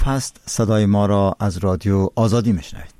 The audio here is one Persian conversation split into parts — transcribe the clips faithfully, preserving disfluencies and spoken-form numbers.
پست صدای ما را از رادیو آزادی میشنوید.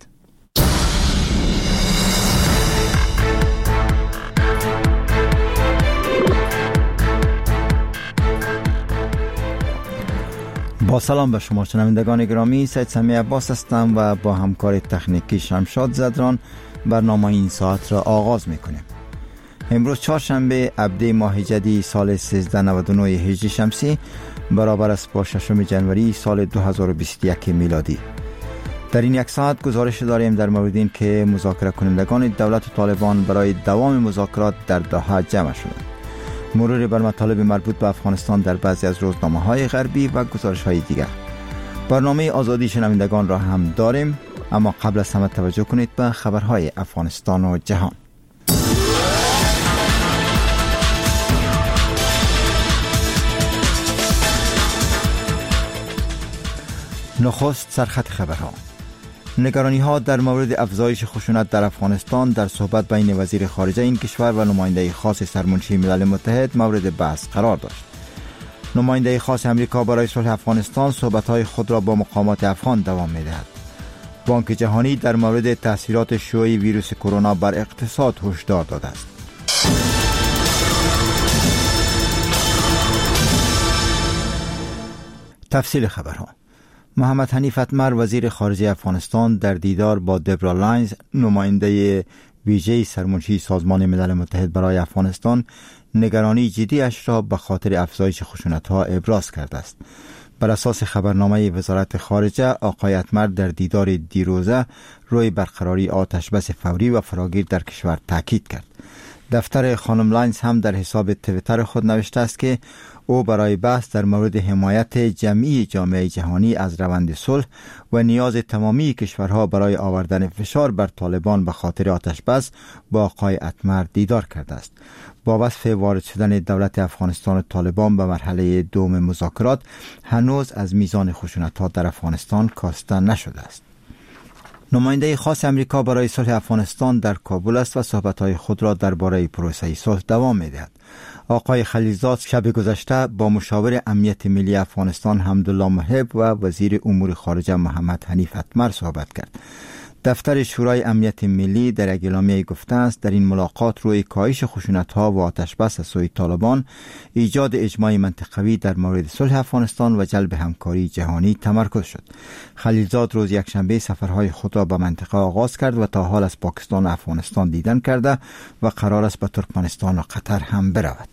با سلام به شما شنوندگان گرامی، سید سمیع عباس هستم و با همکار تکنیکی شمشاد زدران برنامه این ساعت را آغاز میکنیم. امروز چهارشنبه ابده ماه جدی سال سیزده نود و نه هجری شمسی برابر است با ششم جنوری سال دو هزار و بیست و یک میلادی. در این یک ساعت گزارش داریم در مورد این که مذاکره کنندگان دولت و طالبان برای دوام مذاکرات در دوحه جمع شدند. مرور بر مطالب مربوط به افغانستان در بعضی از روزنامه‌های غربی و گزارش‌های دیگر. برنامه آزادی شنوندگان را هم داریم، اما قبل از همه توجه کنید به خبرهای افغانستان و جهان. نخست سرخط خبرها. نگرانی ها در مورد افزایش خشونت در افغانستان در صحبت بین وزیر خارجه این کشور و نماینده خاص سرمنشی ملل متحد مورد بحث قرار داشت. نماینده خاص امریکا برای صلح افغانستان صحبت های خود را با مقامات افغان دوام می دهد. بانک جهانی در مورد تاثیرات شیوع ویروس کرونا بر اقتصاد هشدار داده است. تفصیل خبرها. محمد حنیف اتمر وزیر خارجه افغانستان در دیدار با دبرا لاینز نماینده ویژه سرمنشی سازمان ملل متحد برای افغانستان نگرانی جدی اش را به خاطر افزایش خشونت‌ها ابراز کرده است. بر اساس خبرنامه وزارت خارجه، آقای اتمر در دیدار دیروزه روی برقراری آتش بس فوری و فراگیر در کشور تاکید کرد. دفتر خانم لاینز هم در حساب توییتر خود نوشته است که او برای بحث در مورد حمایت جمعی جامعه جهانی از روند صلح و نیاز تمامی کشورها برای آوردن فشار بر طالبان به خاطر آتش بس با آقای اتمر دیدار کرده است. با وصف وارد شدن دولت افغانستان و طالبان به مرحله دوم مذاکرات، هنوز از میزان خشونت‌ها در افغانستان کاسته نشده است. نماینده خاص امریکا برای صلح افغانستان در کابل است و صحبت‌های خود را درباره پروسه صلح دوام می‌دهد. آقای خلیلزاد شب گذشته با مشاور امنیت ملی افغانستان حمدالله محب و وزیر امور خارجه محمد حنیف اتمر صحبت کرد. دفتر شورای امنیت ملی در اعلامیه گفته است در این ملاقات روی کاهش خشونت‌ها و آتش بس از سوی طالبان، ایجاد اجماع منطقوی در مورد صلح افغانستان و جلب همکاری جهانی تمرکز شد. خلیلزاد روز یکشنبه سفرهای خود را به منطقه آغاز کرد و تا حال از پاکستان و افغانستان دیدن کرده و قرار است به ترکمنستان و قطر هم برود.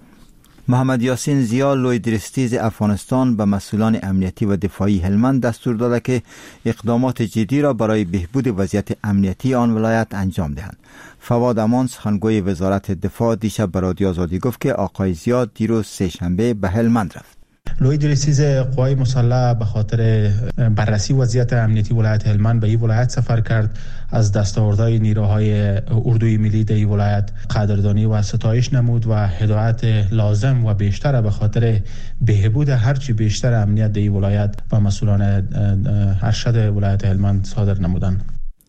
محمد یاسین زیا لوی درستیز افغانستان به مسئولان امنیتی و دفاعی هلمند دستور داده که اقدامات جدی را برای بهبود وضعیت امنیتی آن ولایت انجام دهند. فواد امان سخنگوی وزارت دفاع دیشب به رادیو آزادی گفت که آقای زیا دیروز سه شنبه به هلمند رفت. لوی درستیز قوای مسلح به خاطر بررسی وضعیت امنیتی ولایت هلمند به این ولایت سفر کرد. از دستاوردهای نیروهای اردوی ملی در این ولایت قدردانی و ستایش نمود و هدایت لازم و بیشتر به خاطر بهبود هرچی بیشتر امنیت در این ولایت و مسئولان ارشد ولایت هلمند صادر نمودند.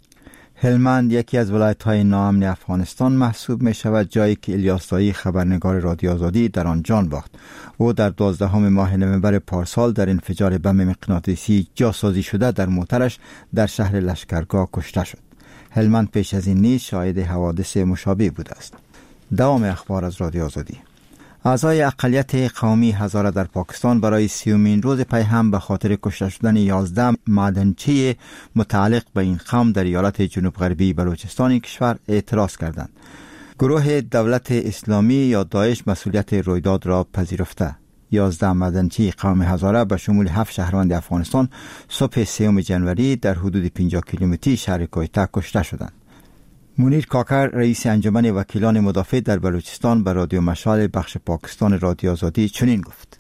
هلمند یکی از ولایت‌های ناامن افغانستان محسوب می شود، جایی که الیاس دایی خبرنگار رادیو آزادی در آن جان باخت. او در دوازدهم ماه نوامبر پارسال در انفجار بم مغناطیسی جاسازی شده در موترش در شهر لشکرگاه کشته شد. هلمند پیش از این نیز شاهد حوادث مشابه بوده است. دوام اخبار از رادیو آزادی. اعضای اقلیت قومی هزاره در پاکستان برای سیومین روز پی هم به خاطر کشته شدن یازده معدنچی متعلق به این قوم در ایالت جنوب غربی بلوچستان کشور اعتراض کردند. گروه دولت اسلامی یا داعش مسئولیت رویداد را پذیرفته. یازده معدنچی قوم هزاره به شمول هفت شهروند افغانستان صبح سوم جنوری در حدود پنجاه کیلومتری شهر کویته کشته شدند. منیر کاکر رئیس انجمن وکیلان مدافع در بلوچستان به رادیو مشال بخش پاکستان رادیو آزادی چنین گفت: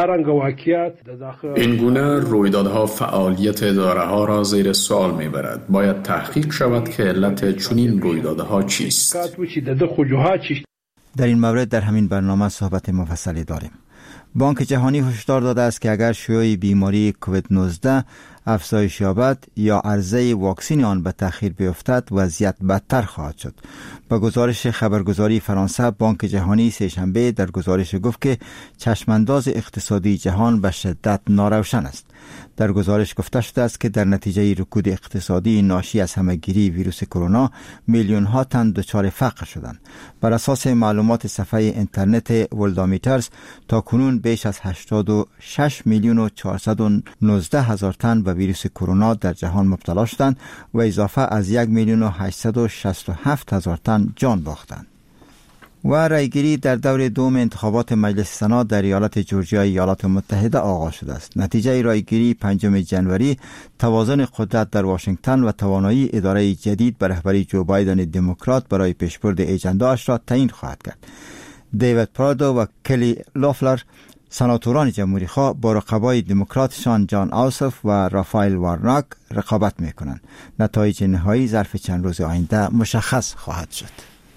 این گونه رویدادها فعالیت اداره ها را زیر سوال میبرد. باید تحقیق شود که علت چنین رویدادها چیست. در این مورد در همین برنامه صحبت مفصلی داریم. بانک جهانی هشدار داده است که اگر شیوع بیماری کووید نوزده افزایش یابد یا عرضه واکسین آن به تأخیر بیفتد، وضعیت بدتر خواهد شد. با گزارش خبرگزاری فرانسه، بانک جهانی سه‌شنبه در گزارش گفت که چشمانداز اقتصادی جهان به شدت ناروشن است. در گزارش گفته شده است که در نتیجه رکود اقتصادی ناشی از همهگیری ویروس کرونا میلیون ها تن دچار فقر شدند. بر اساس معلومات صفحه اینترنت ورلدومیترز تا کنون بیش از هشتاد و شش میلیون و چهارصد و نوزده هزار تن به ویروس کرونا در جهان مبتلا شدند و اضافه از یک میلیون و هشتصد و شصت و هفت هزار تن جان باختند. و رایگیری در دور دوم انتخابات مجلس سنا در ایالت جورجیا ایالات متحده آغاز شده است. نتیجه رایگیری پنجم ژانویه توازن قدرت در واشنگتن و توانایی اداره جدید به رهبری جو بایدن دموکرات برای پیشبرد اجنده‌اش را تعیین خواهد کرد. دیوید پرادو و کلی لافلر سناتوران جمهوری خواه با رقبای دموکراتشان جان آوسف و رافائل وارناک رقابت می‌کنند. نتایج نهایی ظرف چند روز آینده مشخص خواهد شد.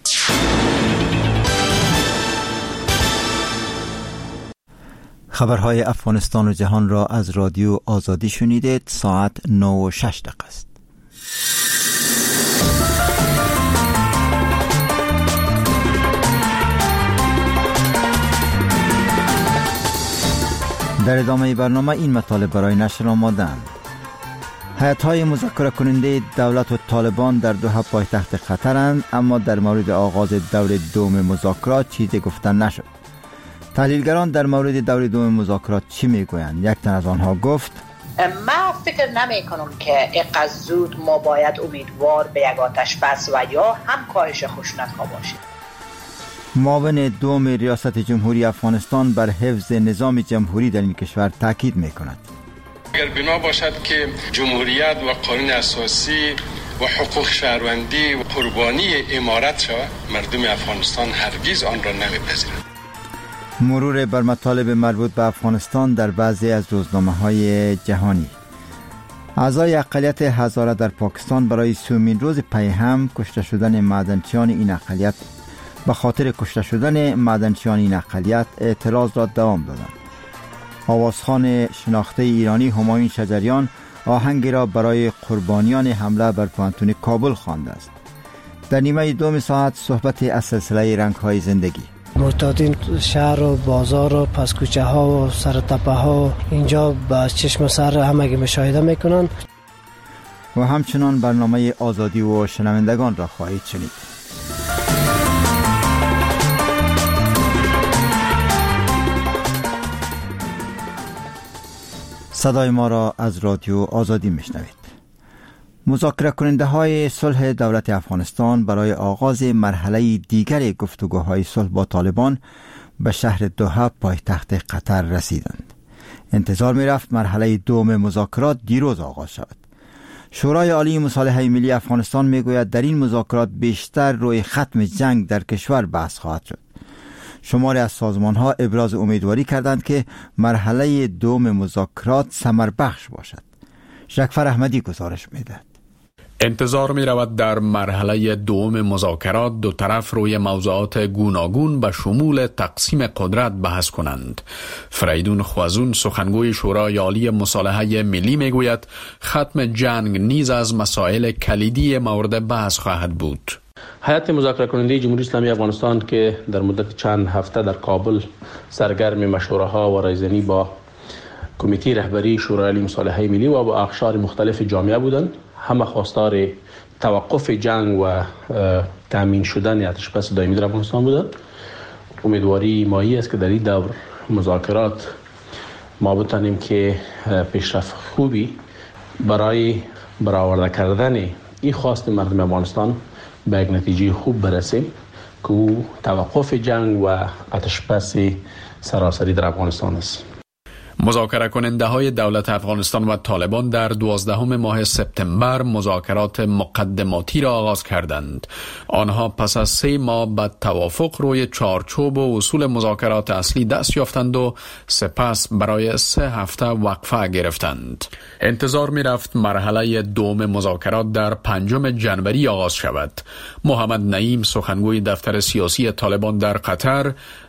خبرهای افغانستان و جهان را از رادیو آزادی شنیدید. ساعت نه و شش دقیقه است. در ادامه برنامه این مطالب برای نشر آماده‌اند. هیئت‌های مذاکره کننده دولت و طالبان در دوحه پایتخت قطرند، اما در مورد آغاز دور دوم مذاکرات چیزی گفتن نشد. تحلیلگران در مورد دور دوم مذاکرات چی میگویند؟ یک تن از آنها گفت: من فکر نمی کنم که اینقدر زود ما باید امیدوار به یک آتش بس و یا هم کاهش خشونت‌ها باشیم. معاون دوم ریاست جمهوری افغانستان بر حفظ نظام جمهوری در این کشور تاکید میکند. اگر بنا باشد که جمهوریت و قانون اساسی و حقوق شهروندی و قربانی امارت شود، مردم افغانستان هرگز آن را نمیپذیرند. مرور بر مطالب مربوط به افغانستان در بعضی از روزنامه‌های جهانی. اعضای اقلیت هزاره در پاکستان برای سومین روز پی هم کشته شدن معدنچیان این اقلیت به خاطر کشته شدن معدنچیان این اقلیت اعتراض را دوام دادند. آوازخوان شناخته ایرانی همایون شجریان آهنگی را برای قربانیان حمله بر پوهنتون کابل خوانده است. در نیمه دوم ساعت صحبت از سلسله رنگ‌های زندگی. معتادین شهر و بازار و پس کوچه ها و سر تپه ها اینجا با چشم سر همگی مشاهده میکنن. و همچنان برنامه آزادی و شنوندگان را خواهید شنید. صدای ما را از رادیو آزادی میشنوید. مذاکره کننده های صلح دولت افغانستان برای آغاز مرحله دیگر گفتگوهای صلح با طالبان به شهر دوحه پایتخت قطر رسیدند. انتظار می رفت مرحله دوم مذاکرات دیروز آغاز شود. شورای عالی مصالحه ملی افغانستان می گوید در این مذاکرات بیشتر روی ختم جنگ در کشور بحث خواهد شد. شماری از سازمان ها ابراز امیدواری کردند که مرحله دوم مذاکرات ثمر بخش باشد. جعفر احمدی گزارش می دهد. انتظار می رود در مرحله دوم مذاکرات دو طرف روی موضوعات گوناگون به شمول تقسیم قدرت بحث کنند. فریدون خوازون سخنگوی شورای عالی مصالحه ملی می گوید ختم جنگ نیز از مسائل کلیدی مورد بحث خواهد بود. هیئت مذاکره کننده جمهوری اسلامی افغانستان که در مدت چند هفته در کابل سرگرم مشوره ها و رایزنی با کمیته رهبری شورای عالی مصالحه ملی و با اقشار مختلف جامعه بودند، همه خواستار توقف جنگ و تامین شدن آتش‌بس دائمی در افغانستان بودند. امیدواری مایی است که در این دور مذاکرات ما بتانیم که پیشرفت خوبی برای برآورده کردن این خواست مردم افغانستان به یک نتیجه خوب برسیم که او توقف جنگ و آتش‌بس سراسری در افغانستان است. مذاکره کننده های دولت افغانستان و طالبان در دوازدهم ماه سپتامبر مذاکرات مقدماتی را آغاز کردند. آنها پس از سه ماه به توافق روی چارچوب و اصول مذاکرات اصلی دست یافتند و سپس برای سه هفته وقفه گرفتند. انتظار می رفت مرحله دوم مذاکرات در پنجم ژانویه آغاز شود. محمد نعیم سخنگوی دفتر سیاسی طالبان در قطر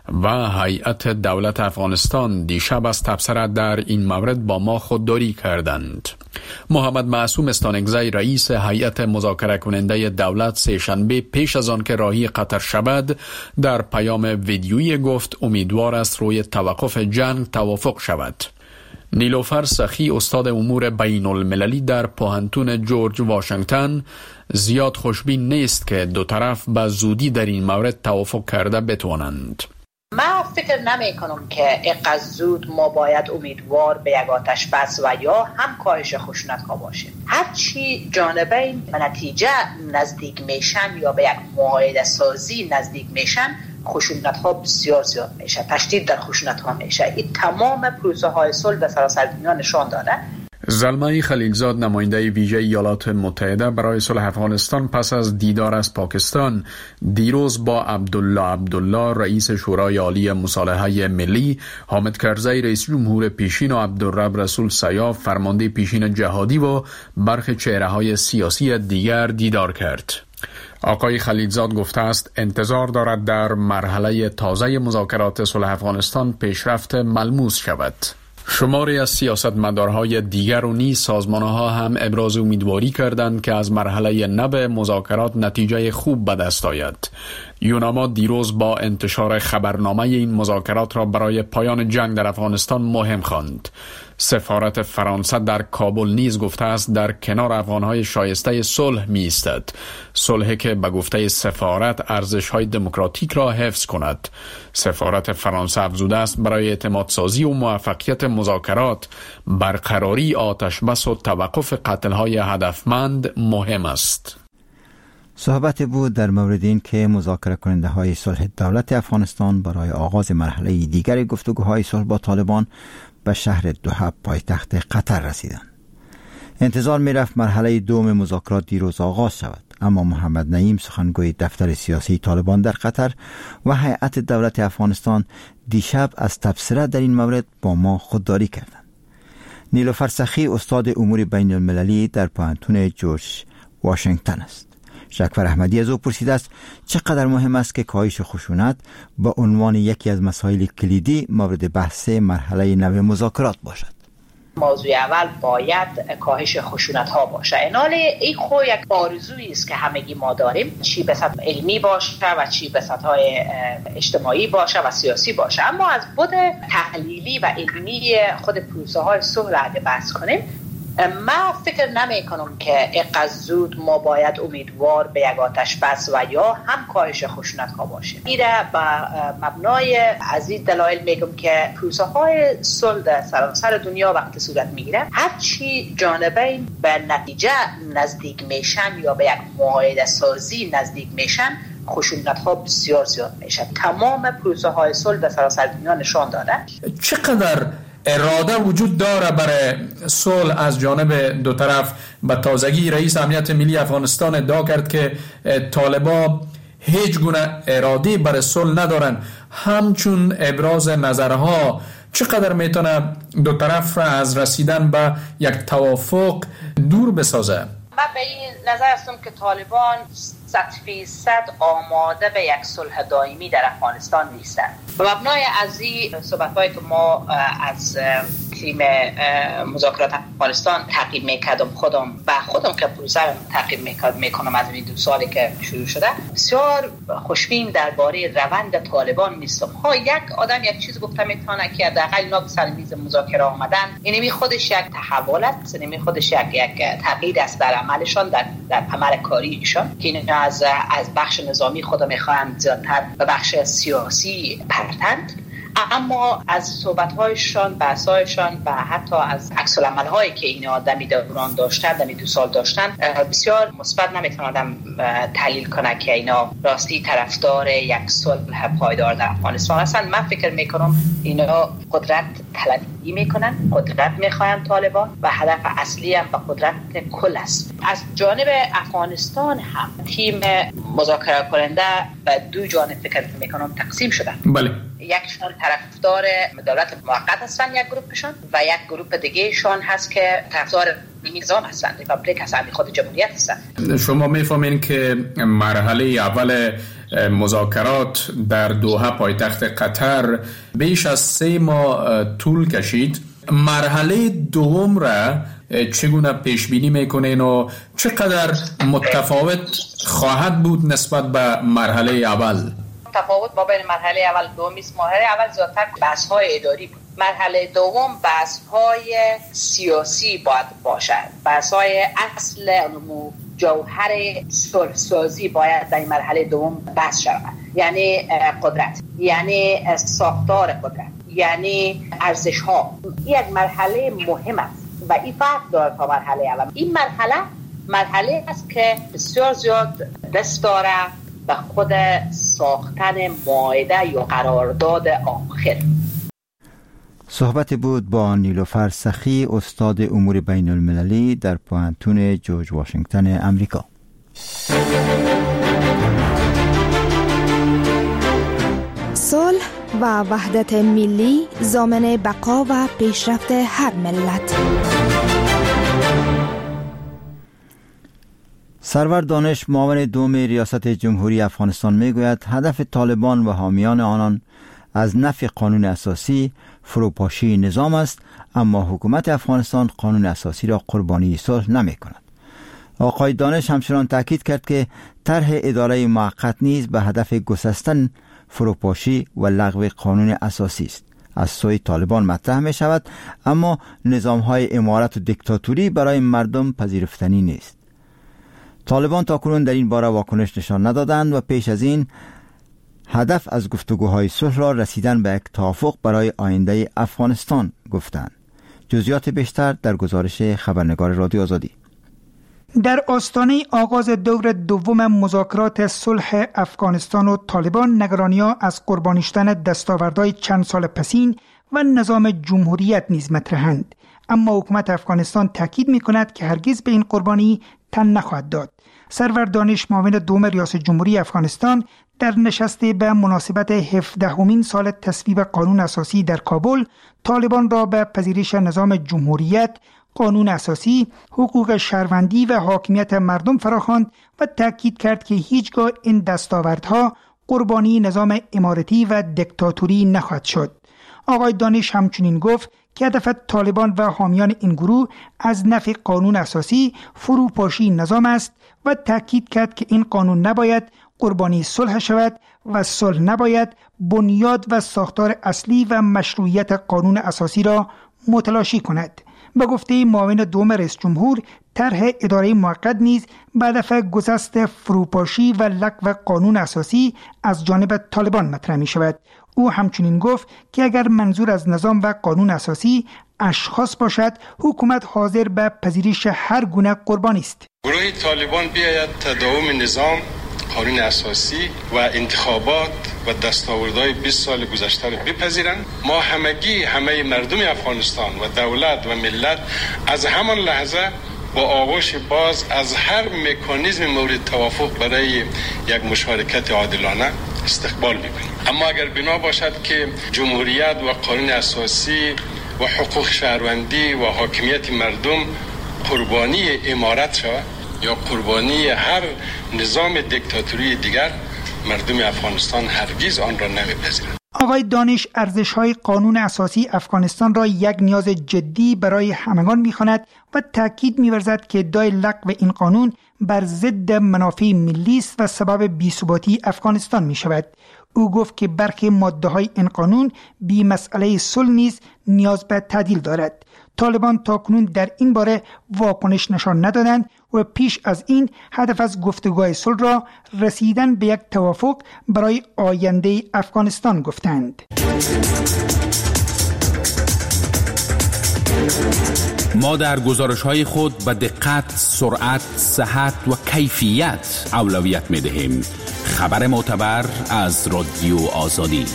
و هیئت دولت افغانستان دیشب از تبصره در این مورد با ما خودداری کردند. محمد معصوم استانکزی رئیس هیئت مذاکره کننده دولت سه‌شنبه پیش از آن که راهی قطر شود در پیام ویدیویی گفت امیدوار است روی توقف جنگ توافق شود. نیلوفر سخی استاد امور بین المللی در پوهنتون جورج واشنگتن زیاد خوشبین نیست که دو طرف به زودی در این مورد توافق کرده بتوانند. من فکر نمی کنم که اینقدر زود ما باید امیدوار به یک آتش بس و یا هم کاهش خشونت ها باشیم. هرچی جانبین به نتیجه نزدیک میشن یا به یک معاهده سازی نزدیک میشن، خشونت ها بسیار زیاد میشه، تشدید در خشونت ها میشه. این تمام پروسه های صلح در سراسر دنیا نشان داده. زلمه خلیلزاد نماینده ویژه ایالات متحده برای صلح افغانستان پس از دیدار از پاکستان دیروز با عبدالله عبدالله رئیس شورای عالی مصالحه ملی، حامد کرزی رئیس جمهور پیشین و عبدالرب رسول سیاف فرمانده پیشین جهادی و برخی چهره‌های سیاسی دیگر دیدار کرد. آقای خلیلزاد گفته است انتظار دارد در مرحله تازه مذاکرات صلح افغانستان پیشرفت ملموس شود. شماری از سیاستمدارهای دیگر و نیز سازمانها هم ابراز امیدواری کردند که از مرحله نو مذاکرات نتیجه خوب به دست آید. یوناما دیروز با انتشار خبرنامه این مذاکرات را برای پایان جنگ در افغانستان مهم خواند. سفارت فرانسه در کابل نیز گفته است در کنار افغانهای شایسته صلح می ایستد. صلحی که به گفته سفارت ارزش‌های دموکراتیک را حفظ کند. سفارت فرانسه افزوده است برای اعتماد سازی و موفقیت مذاکرات برقراری آتش بس و توقف قتل‌های هدفمند مهم است. صحبت بود در مورد این که مذاکره کننده های صلح دولت افغانستان برای آغاز مرحله دیگر گفتگوهای صلح با طالبان به شهر دوحه پایتخت قطر رسیدند. انتظار می رفت مرحله دوم مذاکرات دیروز آغاز شود، اما محمد نعیم سخنگوی دفتر سیاسی طالبان در قطر و هیئت دولت افغانستان دیشب از تبصره در این مورد با ما خودداری کردند. نیلوفر سخی استاد امور بین المللی در پوهنتون جورج واشنگتن است. شکفر احمدی از او پرسیده است چقدر مهم است که کاهش خشونت با عنوان یکی از مسائل کلیدی مورد بحث مرحله نو مذاکرات باشد. موضوع اول باید کاهش خشونت ها باشه. اینال این خو یک آرزویی است که همگی ما داریم، چی به سطح علمی باشه و چی به سطح اجتماعی باشه و سیاسی باشه. اما از بود تحلیلی و علمی خود پروسه های صلح اگه بحث کنیم، من فکر نمی کنم که اینقدر زود ما باید امیدوار به یک آتش بس و یا هم کاهش خشونت ها باشیم. ایره با مبنای از این دلایل میگم که پروسه های صلح در سراسر دنیا وقتی صورت میگیره، هرچی جانبین به نتیجه نزدیک میشن یا به یک معاهده سازی نزدیک میشن، خشونت ها بسیار زیاد میشه. تمام پروسه های صلح در سراسر دنیا نشان داده. چقدر اراده وجود داره برای صلح از جانب دو طرف؟ به تازگی رئیس امنیت ملی افغانستان ادعا کرد که طالبان هیچ گونه اراده برای صلح ندارن. همچون ابراز نظرها چقدر میتونه دو طرف را از رسیدن به یک توافق دور بسازه؟ من به این نظر هستم که طالبان صد فیصد آماده به یک صلح دائمی در افغانستان نیستند. به مبنای از این صحبت‌هایی که ما از تیم مذاکرات افغانستان تعقیب میکردم، خودم و خودم که پروسه رو تعقیب میکنم از این دو سالی که شروع شده، بسیار خوشبین درباره روند طالبان نیستم. ها یک آدم یک چیز گفته میتونه که حداقل اینا به سر میز مذاکره آمدن، اینمی خودش یک تحول است، اینمی خودش یک یک تغییر است در عملشان، در در عمل کاریشان که اینا از از بخش نظامی خود میخوان زیادتر به بخش سیاسی پرتند. اما از صحبت‌هایشان، بحث‌هایشان و حتی از عکس‌العمل‌هایی که این آدمی دوران داشتن، دمی دو سال داشتن، بسیار مثبت نمیتونه آدم تحلیل کنه که اینا راستی طرفدار یک صلح پایدار در افغانستان هستن. من فکر میکنم اینا قدرت طلبی میکنن، قدرت میخواین طالبان و هدف اصلی هم به قدرت کل است. از جانب افغانستان هم تیم مذاکره کننده به دو جانب فکر میکنم تقسیم شدن. بله. یکشون طرفدار دولت موقت هستن، یک گروپشون، و یک گروپ دیگه شون هست که طرفدار نظام هستن، ریپابلیک هستن، خود جمهوریت هستن. شما میفهمین که مرحله اول مذاکرات در دوحه پایتخت قطر بیش از سه ماه طول کشید. مرحله دوم را چگونه پیش بینی میکنین و چقدر متفاوت خواهد بود نسبت به مرحله اول؟ تفاوت با بین مرحله اول و دوم است. مرحله اول زیادتر بحث‌های اداری بود. مرحله دوم بحث‌های سیاسی باید باشد. بحث‌های اصل جوهر صلح‌سازی باید در این مرحله دوم بحث شود. یعنی قدرت، یعنی ساختار قدرت، یعنی ارزش‌ها. یک مرحله مهم است و این فرق داره تا مرحله اول. این مرحله مرحله است که بسیار زیاد دست داره به خود ساختن معاهده یا قرارداد آخر. صحبت بود با نیلوفر سخی، استاد امور بین المللی در پوهنتون جورج واشنگتن امریکا. صلح و وحدت ملی ضامن بقا و پیشرفت هر ملت. سرور دانش، معاون دوم ریاست جمهوری افغانستان، میگوید هدف طالبان و حامیان آنان از نفی قانون اساسی فروپاشی نظام است، اما حکومت افغانستان قانون اساسی را قربانی صلح نمی کند. آقای دانش همچنان تاکید کرد که طرح اداره موقت نیز به هدف گسستن فروپاشی و لغو قانون اساسی است. از سوی طالبان مطرح می شود، اما نظام های امارت و دیکتاتوری برای مردم پذیرفتنی نیست. طالبان تاکنون در این باره واکنش نشان ندادند و پیش از این هدف از گفتگوهای صلح را رسیدن به یک توافق برای آینده افغانستان گفتند. جزئیات بیشتر در گزارش خبرنگار رادیو آزادی. در آستانه آغاز دور دوم مذاکرات صلح افغانستان و طالبان، نگرانی‌ها از قربانی شدن دستاوردهای چند سال پسین و نظام جمهوریت نیز مطرحند، اما حکومت افغانستان تاکید می‌کند که هرگز به این قربانی تن نخواهد داد. سرور دانش، معاون دوم ریاست جمهوری افغانستان، در نشستی به مناسبت هفدهمین سال تصویب قانون اساسی در کابل، طالبان را به پذیرش نظام جمهوریت، قانون اساسی، حقوق شهروندی و حاکمیت مردم فراخواند و تاکید کرد که هیچگاه این دستاوردها قربانی نظام امارتی و دیکتاتوری نخواهد شد. آقای دانش همچنین گفت که هدف طالبان و حامیان این گروه از نفی قانون اساسی فروپاشی نظام است و تاکید کرد که این قانون نباید قربانی صلح شود و صلح نباید بنیاد و ساختار اصلی و مشروعیت قانون اساسی را متلاشی کند. به گفته معاون دوم رئیس جمهور، طرح اداره موقت نیز به هدف گسست فروپاشی و لغو قانون اساسی از جانب طالبان مطرح می شود. او همچنین گفت که اگر منظور از نظام و قانون اساسی اشخاص باشد، حکومت حاضر به پذیرش هر گونه قربانی است. گروه طالبان بیاید تداوم نظام، قانون اساسی و انتخابات و دستاوردهای بیست سال گذشته را بپذیرند. ما همگی، همه مردم افغانستان و دولت و ملت از همان لحظه با آغوش باز از هر مکانیزم مورد توافق برای یک مشارکت عادلانه استقبال میکنیم. اما اگر بنا باشد که جمهوریت و قانون اساسی و حقوق شهروندی و حاکمیت مردم قربانی امارت شود یا قربانی هر نظام دیکتاتوری دیگر، مردم افغانستان هرگز آن را نمیپذیرند. آقای دانش ارزش‌های قانون اساسی افغانستان را یک نیاز جدی برای همگان می‌خواند و تاکید می‌ورزد که ادعای لغو این قانون بر ضد منافع ملی است و سبب بی‌ثباتی افغانستان می‌شود. او گفت که برخی ماده‌های این قانون بی مسئله صلح نیز نیاز به تعدیل دارد. طالبان تاکنون در این باره واکنش نشان ندادند و پیش از این هدف از گفتگوهای صلح را رسیدن به یک توافق برای آینده افغانستان گفتند. ما در گزارش‌های خود به دقت، سرعت، صحت و کیفیت اولویت می‌دهیم. خبر معتبر از رادیو آزادی.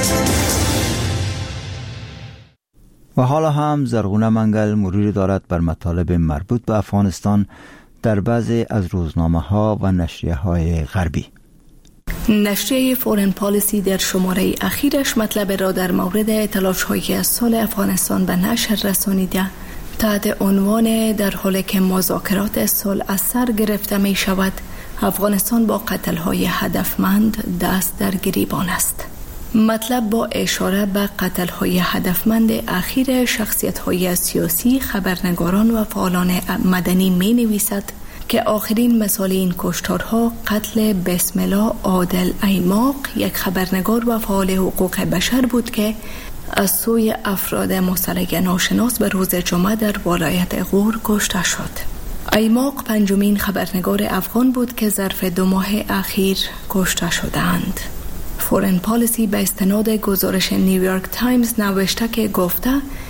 و حالا هم زرغونه منگل مروری دارد بر مطالب مربوط به افغانستان در بعضی از روزنامه‌ها و نشریه‌های غربی. نشریه فورن پالیسی در شماره اخیرش مطلب را در مورد تلاش‌های از سال افغانستان به نشر رسانیده تحت عنوان در حالی که مذاکرات صلح از سر گرفته می شود، افغانستان با قتل‌های هدفمند دست در گریبان است. مطلب با اشاره به قتل‌های هدفمند اخیر شخصیت‌های سیاسی، خبرنگاران و فعالان مدنی می‌نویسد که آخرین مثال این کشتارها قتل بسم الله عادل ایماق، یک خبرنگار و فعال حقوق بشر بود که از سوی افراد مسلح ناشناس به روز جمعه در ولایت غور کشته شد. ایماق پنجمین خبرنگار افغان بود که ظرف دو ماه اخیر کشته شدند. فورن پالیسی به استناد گزارش نیویورک تایمز نوشته که گفته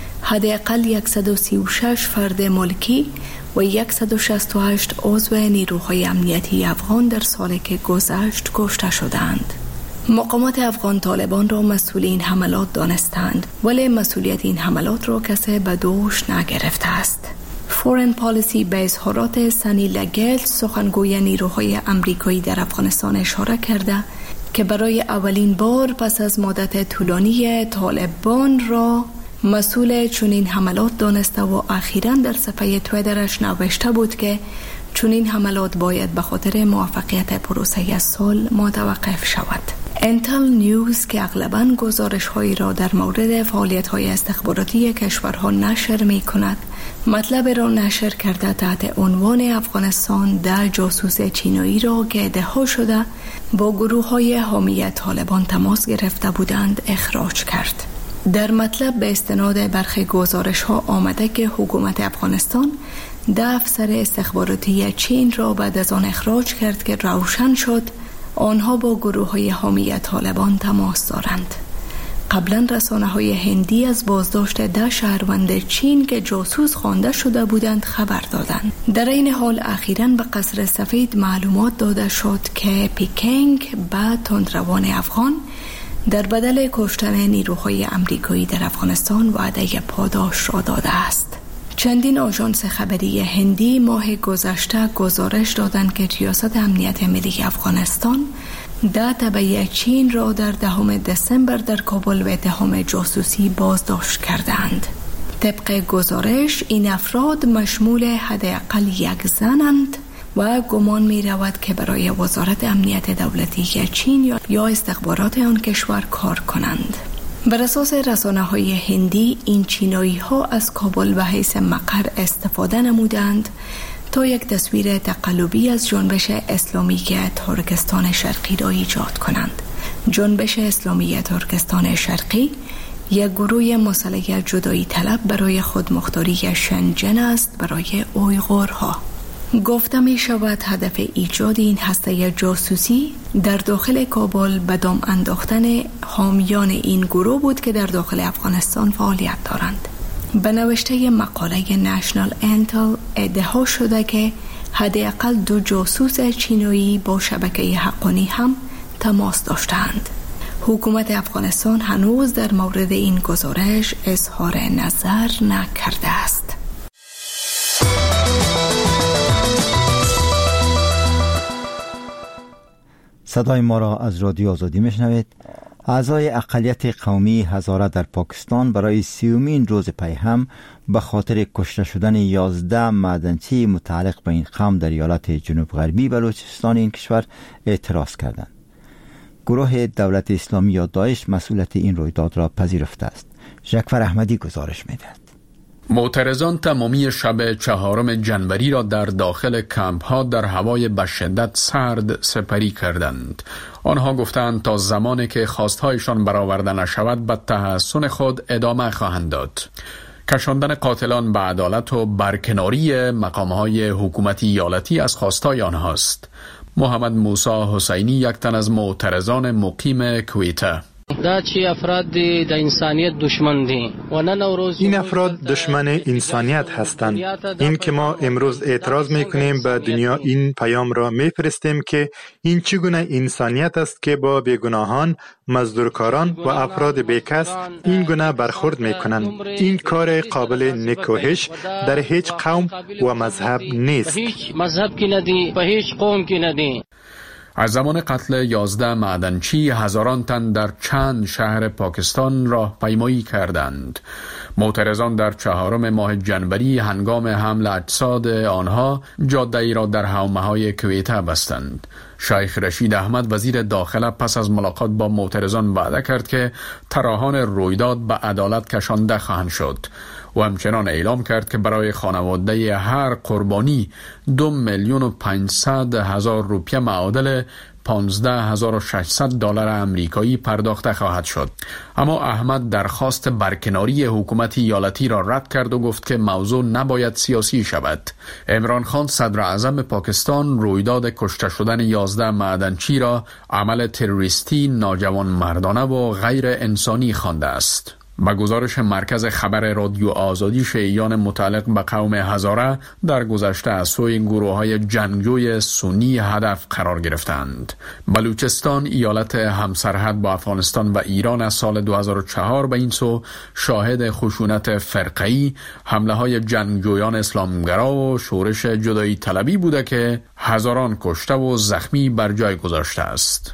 حداقل صد و سی و شش فرد ملکی و صد و شصت و هشت عضو نیروهای امنیتی افغان در سالی که گذشت کشته شدند. مقامات افغان طالبان را مسئول این حملات دانستند، ولی مسئولیت این حملات را کسی به دوش نگرفته است. فورن پالیسی به اظهارات سنی لگل، سخنگوی نیروهای امریکایی در افغانستان اشاره کرده که برای اولین بار پس از مدت طولانی طالبان را مسئول چنین حملات دانسته و اخیراً در صفحه تویترش نوشته بود که چنین حملات باید به خاطر موفقیت پروسه صلح متوقف شود. انتل نیوز که اغلباً گزارش‌هایی را در مورد فعالیت‌های استخباراتی کشورها نشر می‌کند، مطلب را نشر کرده تحت عنوان افغانستان ده جاسوس چینایی را که ادعا شده با گروه‌های حامی طالبان تماس گرفته بودند اخراج کرد. در مطلب به استناد برخی گزارش‌ها آمده که حکومت افغانستان ده افسر استخباراتی چین را بعد از آن اخراج کرد که روشن شد آنها با گروه‌های حامی طالبان تماس دارند. قبلا رسانه‌های هندی از بازداشت ده شهروند چین که جاسوس خوانده شده بودند خبر دادند. در این حال اخیراً به قصر سفید معلومات داده شد که پکینگ به تندروان افغان در بدل کشتن نیروهای امریکایی در افغانستان وعده پاداش را داده است. چندین آژانس خبری هندی ماه گذشته گزارش دادند که ریاست امنیت ملی افغانستان ده تبعی چین را در دهم دسامبر در کابل به اتهام جاسوسی بازداشت کردند. طبق گزارش این افراد مشمول حداقل یک زنند و گمان می رود که برای وزارت امنیت دولتی چین یا استخبارات آن کشور کار کنند. بر اساس رسانه‌های هندی این چینایی ها از کابل به حیث مقر استفاده نمودند تا یک تصویر تقلبی از جنبش اسلامی ترکستان شرقی را ایجاد کنند. جنبش اسلامی ترکستان شرقی یک گروه مسلح جدایی طلب برای خودمختاری شنجن است برای اویغورها. گفته می شود هدف ایجاد این هسته جاسوسی در داخل کابل به دام انداختن حامیان این گروه بود که در داخل افغانستان فعالیت دارند. به نوشته مقاله نشنال انتل ادعا شده که حداقل دو جاسوس چینایی با شبکه حقانی هم تماس داشتند. حکومت افغانستان هنوز در مورد این گزارش اظهار نظر نکرده است. صدای ما را از رادیو آزادی میشنوید. اعضای اقلیت قومی هزاره در پاکستان برای سیومین روز پی هم به خاطر کشته شدن یازده معدنچی متعلق به این قوم در ایالت جنوب غربی بلوچستان این کشور اعتراض کردند. گروه دولت اسلامی یا داعش مسئولیت این رویداد را پذیرفته است. جعفر احمدی گزارش می‌دهد. معترضان تمامی شب چهارم جنوری را در داخل کمپ ها در هوای به شدت سرد سپری کردند. آنها گفتند تا زمانی که خواستهایشان برآورده نشود به تحصن خود ادامه خواهند داد. کشاندن قاتلان به عدالت و برکناری مقامهای حکومتی ایالتی از خواستهای آنهاست. محمد موسی حسینی یک تن از معترضان مقیم کویته: دا چی افراد دی د انسانیت دشمن دی و نن روز این افراد دشمن انسانیت هستند. این که ما امروز اعتراض میکنیم به دنیا این پیام را میفرستیم که این چگونه انسانیت است که با بیگناهان، مزدورکاران و افراد بیکس این گونه برخورد میکنند. این کار قابل نکوهش در هیچ قوم و مذهب نیست. هیچ مذهب کی ندی، به هیچ قوم کی ندی. از زمان قتل یازده معدنچی هزاران تن در چند شهر پاکستان راه پیمایی کردند. معترضان در چهارم ماه جنوری هنگام حمل اجساد آنها جاده ای را در حومه‌های کویته بستند. شیخ رشید احمد وزیر داخله پس از ملاقات با معترضان وعده کرد که طراحان رویداد به عدالت کشانده خواهند شد و همچنان اعلام کرد که برای خانواده هر قربانی دو میلیون و پنجصد هزار روپیه معادل پانزده هزار و ششصد دلار امریکایی پرداخته خواهد شد. اما احمد درخواست برکناری حکومت ایالتی را رد کرد و گفت که موضوع نباید سیاسی شود. عمران خان صدر اعظم پاکستان رویداد کشته شدن یازده معدنچی را عمل تروریستی، ناجوان مردانه و غیر انسانی خوانده است. با گزارش مرکز خبر رادیو آزادی، شیعیان متعلق به قوم هزاره در گذشته از سوی گروه‌های جنگجوی سنی هدف قرار گرفتند. بلوچستان، ایالت همسرحد با افغانستان و ایران، از سال دو هزار و چهار به این سو شاهد خشونت فرقه‌ای، حمله‌های جنگجویان اسلامگرا و شورش جدایی طلبی بوده که هزاران کشته و زخمی بر جای گذاشته است.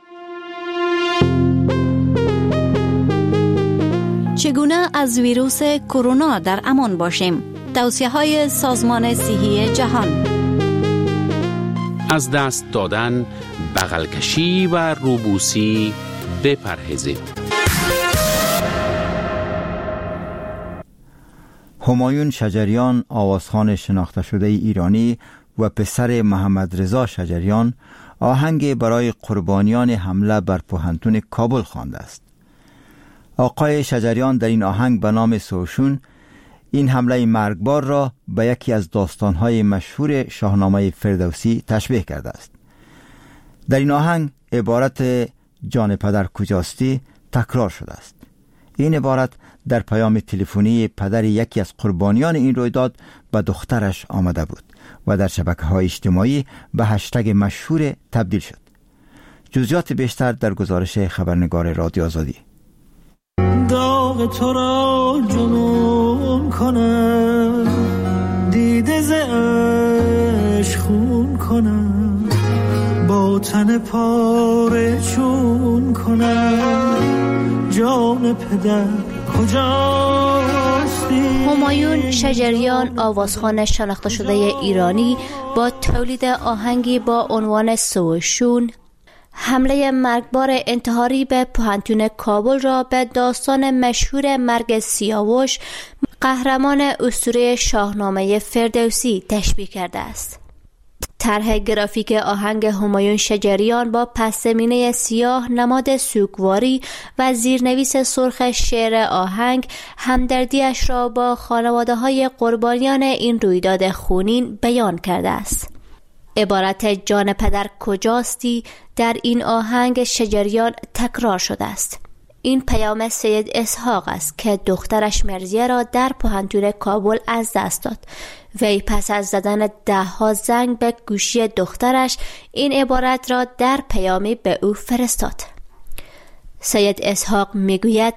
چگونه از ویروس کرونا در امان باشیم؟ توصیه‌های سازمان صحی جهان. از دست دادن، بغل کشی و روبوسی بپرهیزید. همایون شجریان، آوازخوان شناخته شده ایرانی و پسر محمد رضا شجریان، آهنگ برای قربانیان حمله بر پوهنتون کابل خوانده است. آقای شجریان در این آهنگ به نام سوشون این حمله مرگبار را به یکی از داستانهای مشهور شاهنامه فردوسی تشبیه کرده است. در این آهنگ عبارت جان پدر کجاستی تکرار شده است. این عبارت در پیام تلفنی پدر یکی از قربانیان این رویداد به دخترش آمده بود و در شبکه‌های اجتماعی به هشتگ مشهور تبدیل شد. جزئیات بیشتر در گزارش خبرنگار رادیو آزادی. داغ تو را جنون کنم، دیده ز عشق خون کنم، با تن پاره چون کنم، جان پدر کجاستی؟ همایون شجریان، آوازخوان شناخته شده ایرانی، با تولید آهنگی با عنوان سوشون حمله مرگبار انتحاری به پوهنتون کابل را به داستان مشهور مرگ سیاوش، قهرمان اسطوره شاهنامه فردوسی، تشبیه کرده است. طرح گرافیک آهنگ همایون شجریان با پس‌زمینه سیاه، نماد سوگواری و زیرنویس سرخ شعر آهنگ همدردیش را با خانواده‌های قربانیان این رویداد خونین بیان کرده است. عبارت جان پدر کجاستی در این آهنگ شجریان تکرار شده است. این پیام سید اسحاق است که دخترش مرزیه را در پوهنتون کابل از دست داد. وی پس از زدن ده ها زنگ به گوشی دخترش این عبارت را در پیامی به او فرستاد. سید اسحاق میگوید: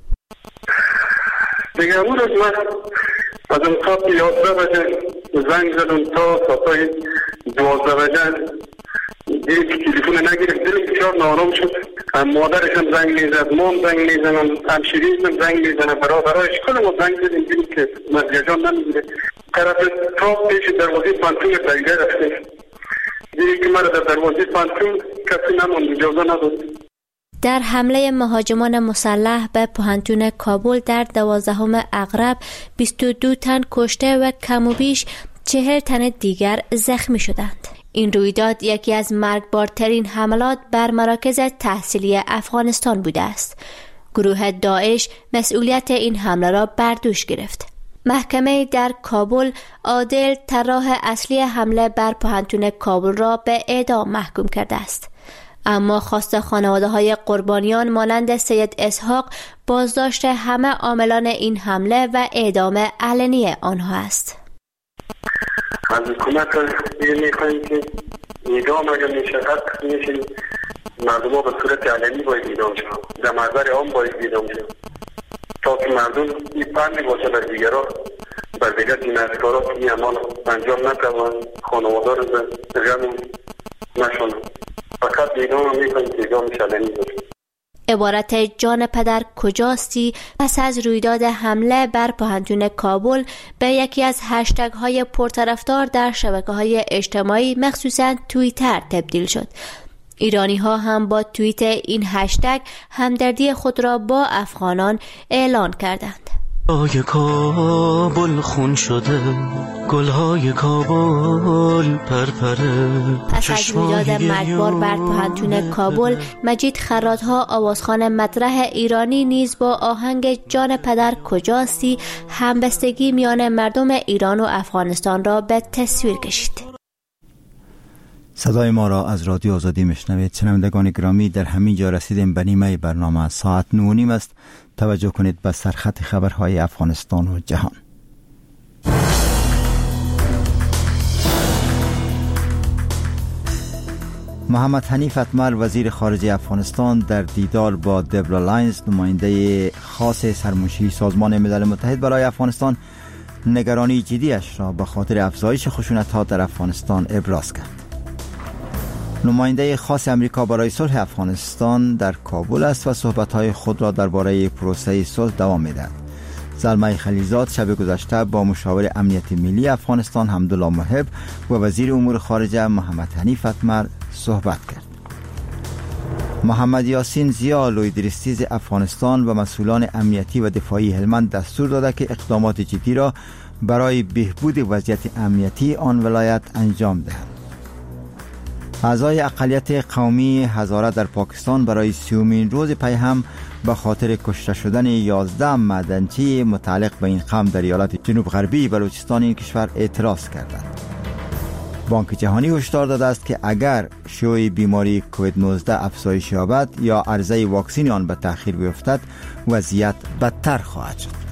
دیگه اون روز من از اون خواب یازده بجه زنگ زدم تا ساعتای دوازده بجه دیگه تلفن نگرفت، دلم بسیار نارام شد. مادرش هم زنگ میزد، مام زنگ میزنم، همشیریش هم زنگ میزنم، برادرایش کل ما زنگ زدیم دیدیم که مرزیه جان نمیگیره. طرف تاپ پیش دروازه پانتون دیگه رفته، دیگه که مرا در دروازه پانتون کسی نماند، اجازه نداد. در حمله مهاجمان مسلح به پوهنتون کابل در دوازدهم اغرب بیست و دو تن کشته و کم و بیش چهل تن دیگر زخمی شدند. این رویداد یکی از مرگبارترین حملات بر مراکز تحصیلی افغانستان بوده است. گروه داعش مسئولیت این حمله را بر دوش گرفت. محکمه در کابل عادل، طراح اصلی حمله بر پوهنتون کابل، را به اعدام محکوم کرده است. اما خواست خانواده‌های قربانیان مانند سید اسحاق بازداشت همه عاملان این حمله و اعدام علنی آنها است. از حکومت این میخواییم که اعدام اگر میشه حق میشه مردم ها به صورت علنی باید اعدام شد، در محضر عام باید اعدام شد تا که مردم این پندی باشه بر دیگران، بر دیگر جنایتکاران که این عمل انجام نتوان خانواده رو به غم نشونن. فقط اعدام میخواییم که اعدامش علنی باشه. عبارت جان پدر کجاستی پس از رویداد حمله بر پوهنتون کابل به یکی از هشتگ های پرطرفدار در شبکه های اجتماعی مخصوصاً توییتر تبدیل شد. ایرانی ها هم با توییت این هشتگ همدردی خود را با افغانان اعلان کردند. های کابل خون شده، گلهای کابل پرپره. پس از رویداد مرگبار بر پوهنتون کابل، مجید خرات‌ها آوازخوان مطرح ایرانی نیز با آهنگ جان پدر کجاستی همبستگی میان مردم ایران و افغانستان را به تصویر کشید. صدای ما را از رادیو آزادی میشنوید. شنوندگان گرامی، در همین جا رسیدیم به نیمه برنامه. ساعت نه و نیم است. توجه کنید به سرخط خبرهای افغانستان و جهان. محمد حنیف اتمر وزیر خارجه افغانستان در دیدار با دبرا لاینز نماینده خاص سرمنشی سازمان ملل متحد برای افغانستان نگرانی جدیش را به خاطر افزایش خشونت‌ها در افغانستان ابراز کرد. نماینده خاص امریکا برای صلح افغانستان در کابل است و صحبت‌های خود را درباره پروسه صلح دوام می‌دهد. زلمه خلیلزاد شب گذشته با مشاور امنیت ملی افغانستان حمدالله محب و وزیر امور خارجه محمد حنیف اتمر صحبت کرد. محمد یاسین زیا لویدرستیز افغانستان و مسئولان امنیتی و دفاعی هلمند دستور داده که اقدامات جدی را برای بهبود وضعیت امنیتی آن ولایت انجام دهند. اعضای اقلیت قومی هزاره در پاکستان برای سیومین روز پی هم به خاطر کشته شدن یازده معدنچی متعلق به این قوم در ایالت جنوب غربی بلوچستان این کشور اعتراض کردند. بانک جهانی هشدار داده است که اگر شیوع بیماری کووید نوزده افزایش یابد یا عرضه واکسن آن به تأخیر بیفتد، وضعیت بدتر خواهد شد.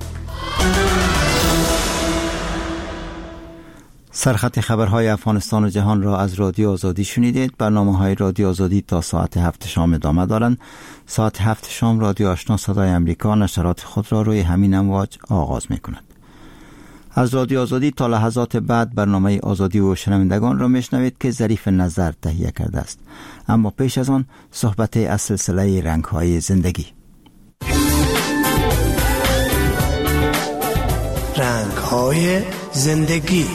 سرخط خبرهای افغانستان و جهان را از رادیو آزادی شنیدید. برنامه‌های رادیو آزادی تا ساعت هفت شام ادامه دارند. ساعت هفت شام رادیو آشنا صدای امریکا نشرات خود را روی همین امواج آغاز می‌کند. از رادیو آزادی تا لحظات بعد برنامه آزادی و شنوندگان را میشنوید که ظریف نظر تهیه کرده است. اما پیش از آن صحبت از سلسله رنگ‌های زندگی. رنگ‌های زندگی.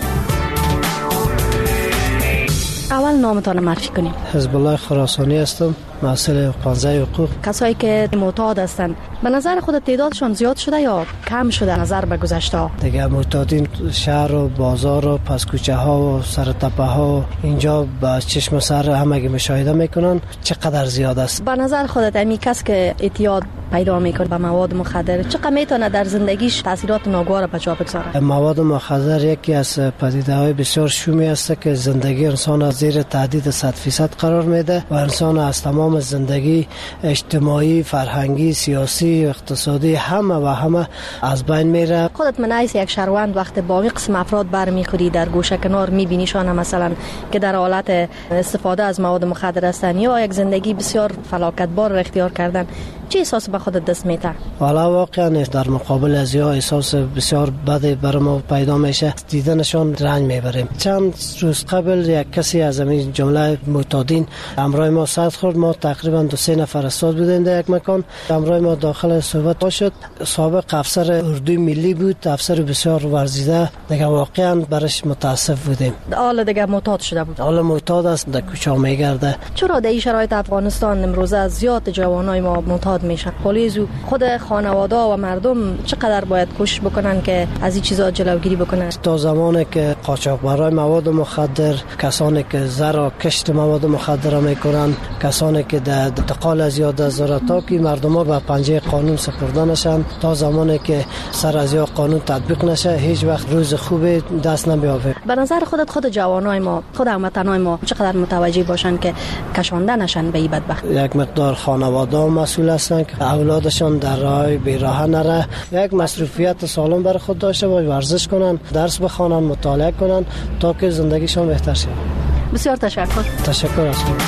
اول نامتان معرفی کنیم. حزب الله خراسانی هستم، مسئول پانزده حقوق. کسایی که معتاد هستند به نظر خود تعدادشان زیاد شده یا کم شده نظر به گذشته ها؟ دیگه معتادین شهر و بازار و پس کوچه ها و سر تپه ها اینجا با چشم سر همگی مشاهده میکنن چقدر زیاد است. به نظر خودت امی کس که اعتیاد پیدا میکنه به مواد مخدر چقدر میتونه در زندگیش تاثیرات ناگوار به جا بگذاره؟ مواد مخدر یکی از پدیده‌های بسیار شومی است که زندگی انسان از زیر تهدید صد درصد قرار میده و انسان از تمام زندگی اجتماعی، فرهنگی، سیاسی، اقتصادی همه و همه از بین میره. خودت من ایس یک شهروند وقت با این قسم افراد برمیخوری در گوشه کنار میبینیشان مثلا که در حالت استفاده از مواد مخدر هستن یا یک زندگی بسیار فلاکتبار را اختیار کردن، چه احساس به خودت دست میده؟ والا واقعا در مقابل از یا احساس بسیار بد برای ما پیدا میشه، دیدنشان رنج میبریم. چند روز قبل یک کسی از این جمله معتادین همراه ما صد خورد. ما تقریبا دو سه نفر استاد بودیم در یک مکان. همراه ما داخل صحبت شد. سابق افسر اردوی ملی بود، افسر بسیار ورزیده. دیگه واقعا برش متاسف بودیم. حالا دیگه معتاد شده بود. حالا معتاد است، در کوچه میگرده. چرا در این شرایط افغانستان امروزه زیاد جوانای ما معتاد میشن؟ پلیس خود خانواده و مردم چقدر باید کوشش بکنن که از این چیزا جلوگیری بکنن؟ تا زمانی که قاچاقبرای مواد مخدر، کسانی که زر و کشت مواد مخدر میکنن، کسانی که در انتقال از یاد از تا که مردم ها به پنجه قانون سپرده نشن، تا زمانی که سر از یا قانون تطبیق نشه هیچ وقت روز خوبی دست نمیافته. به نظر خودت خود جوانای ما، خود هموطنای ما چقدر متوجه باشن که کشانده نشن به این بدبخت؟ یک مقدار خانواده مسئول هستن که اولادشان در راه بیراه نره، یک مصروفیت سالم برای خود داشته باشه، ورزش کنن، درس بخونن، مطالعه کنن تا که زندگیشان بهتر شه. بسیار تشکر. تشکر از شما.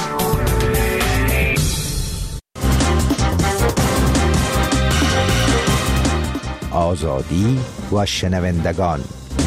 آزادی و شنوندگان.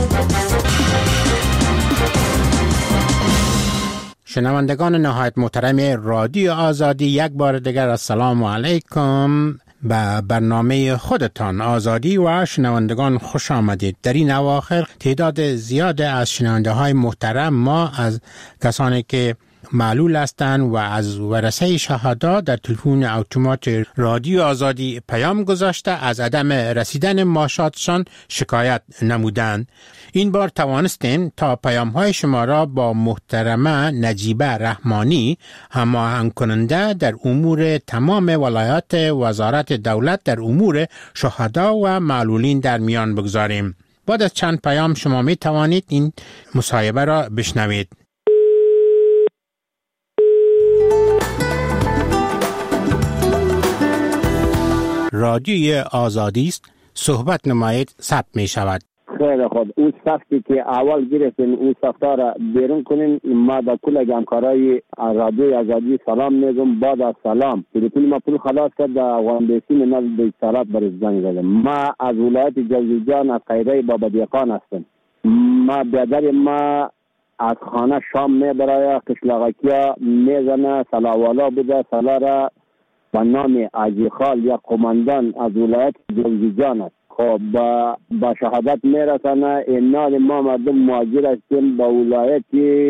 شنوندگان نهایت محترم رادیو آزادی، یک بار دیگر السلام علیکم. به برنامه خودتان آزادی و شنوندگان خوش آمدید. در این اواخر تعداد زیاد از شنونده های محترم ما از کسانی که معلول هستند و از ورثه شهدا در تلفن اتومات رادیو آزادی پیام گذاشته از عدم رسیدن معاشاتشان شکایت نمودند. این بار توانستیم تا پیام‌های شما را با محترمه نجیبه رحمانی، هماهنگ کننده در امور تمام ولایات وزارت دولت در امور شهدا و معلولین در میان بگذاریم. بعد از چند پیام شما می توانید این مصاحبه را بشنوید. رادیوی آزادی است، صحبت نمایید، ثبت می شود. خیلی خوب. اون سختی که اول گرفتین اون سختا را بیرون کنین. ما با کل همکارای رادیوی آزادی سلام میگم. بعد از سلام تلفن ما پول خلاص کرد در افغانستان ناز به اتصالات بر زنگ زدم. ما از ولایت جوزجان از خیره بابا دیقان هستم. ما بیادر ما از خانه شام میبرای قشلاقکیا میزنه سلاوالا بوده سلا را با نام عجی خال یا قماندان از ولایت جوزجان است. خب با, با شهادت میرسانه. اینال ما مردم مهاجر هستیم با ولایت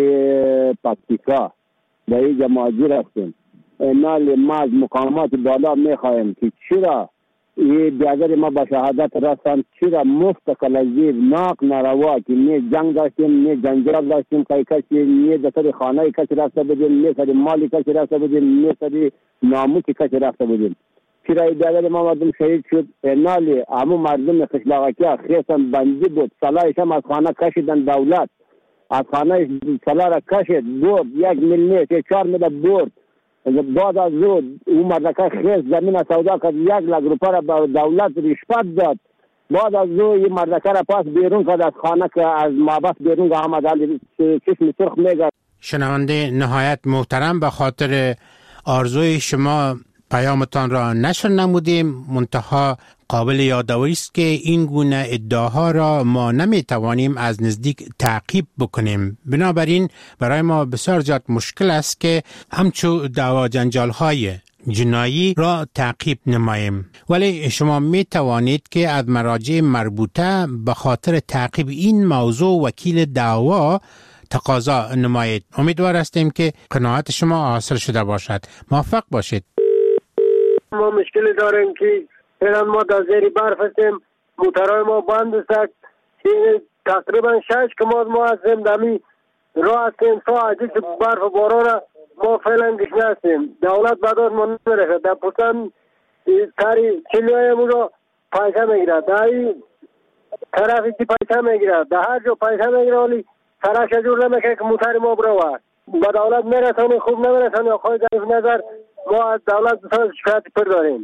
پکتیکا با اینجا مهاجر هستیم. اینال ما از مقامات بالا میخواهیم که چرا این بیادر ما با شهادت رسان چرا مفت کلزیر ناق نروا که نه جنگ داشتیم نه جنجال داشتیم که کسی نه دسر خانه کسی رفته بودیم نه سر مالی کسی رفته بودیم نه سر ناموس کسی رفته بودیم. چرا این بیادر ما مردم شهید شد. اینالی همون مردم قشلاقکی خیستن بندی بود. صلاحش هم از خانه کشیدن دولت از خانه صلاح را کشید برد یک میلیون چهار میلیون برد. بعد از او اون مردکه خیست زمین سودا کرد یک لک روپیه را به دولت رشوت داد. بعد از او این مردکه را پاس بیرون کرد از خانه که از محبس بیرون که آمد علی چشم سرخ میگه. شنونده نهایت محترم، به خاطر آرزوی شما پیامتان را نشر نمودیم، منتها قابل یادآوری است که این گونه ادعاها را ما نمیتوانیم از نزدیک تعقیب بکنیم. بنابراین برای ما بسیار زیاد مشکل است که همچو دعوا جنجال‌های جنایی را تعقیب نماییم. ولی شما می توانید که از مراجع مربوطه به خاطر تعقیب این موضوع وکیل دعوا تقاضا نمایید. امیدوار هستیم که قناعت شما حاصل شده باشد. موفق باشید. ما مشکلی داریم که فعلا ما در زیر برف هستیم. موترهای ما بند است. تقریبا شش کماد ما هستیم دمی راه هستیم. تا عجیز برف و باران ما فعلا گشنه هستیم. دولت بعدات ما نمیرسه. در پوستان تاری چلیهای ما رو پیسه میگیره. در این طرفی که پیسه میگیره. در هر جو پیسه میگیره ولی سرش جور نمیکنه که موتر ما بروه. با دولت میرسانه خوب نمیرسانه. خواهی گرفت نظر ما از دولت بسیار شکایت پر داریم.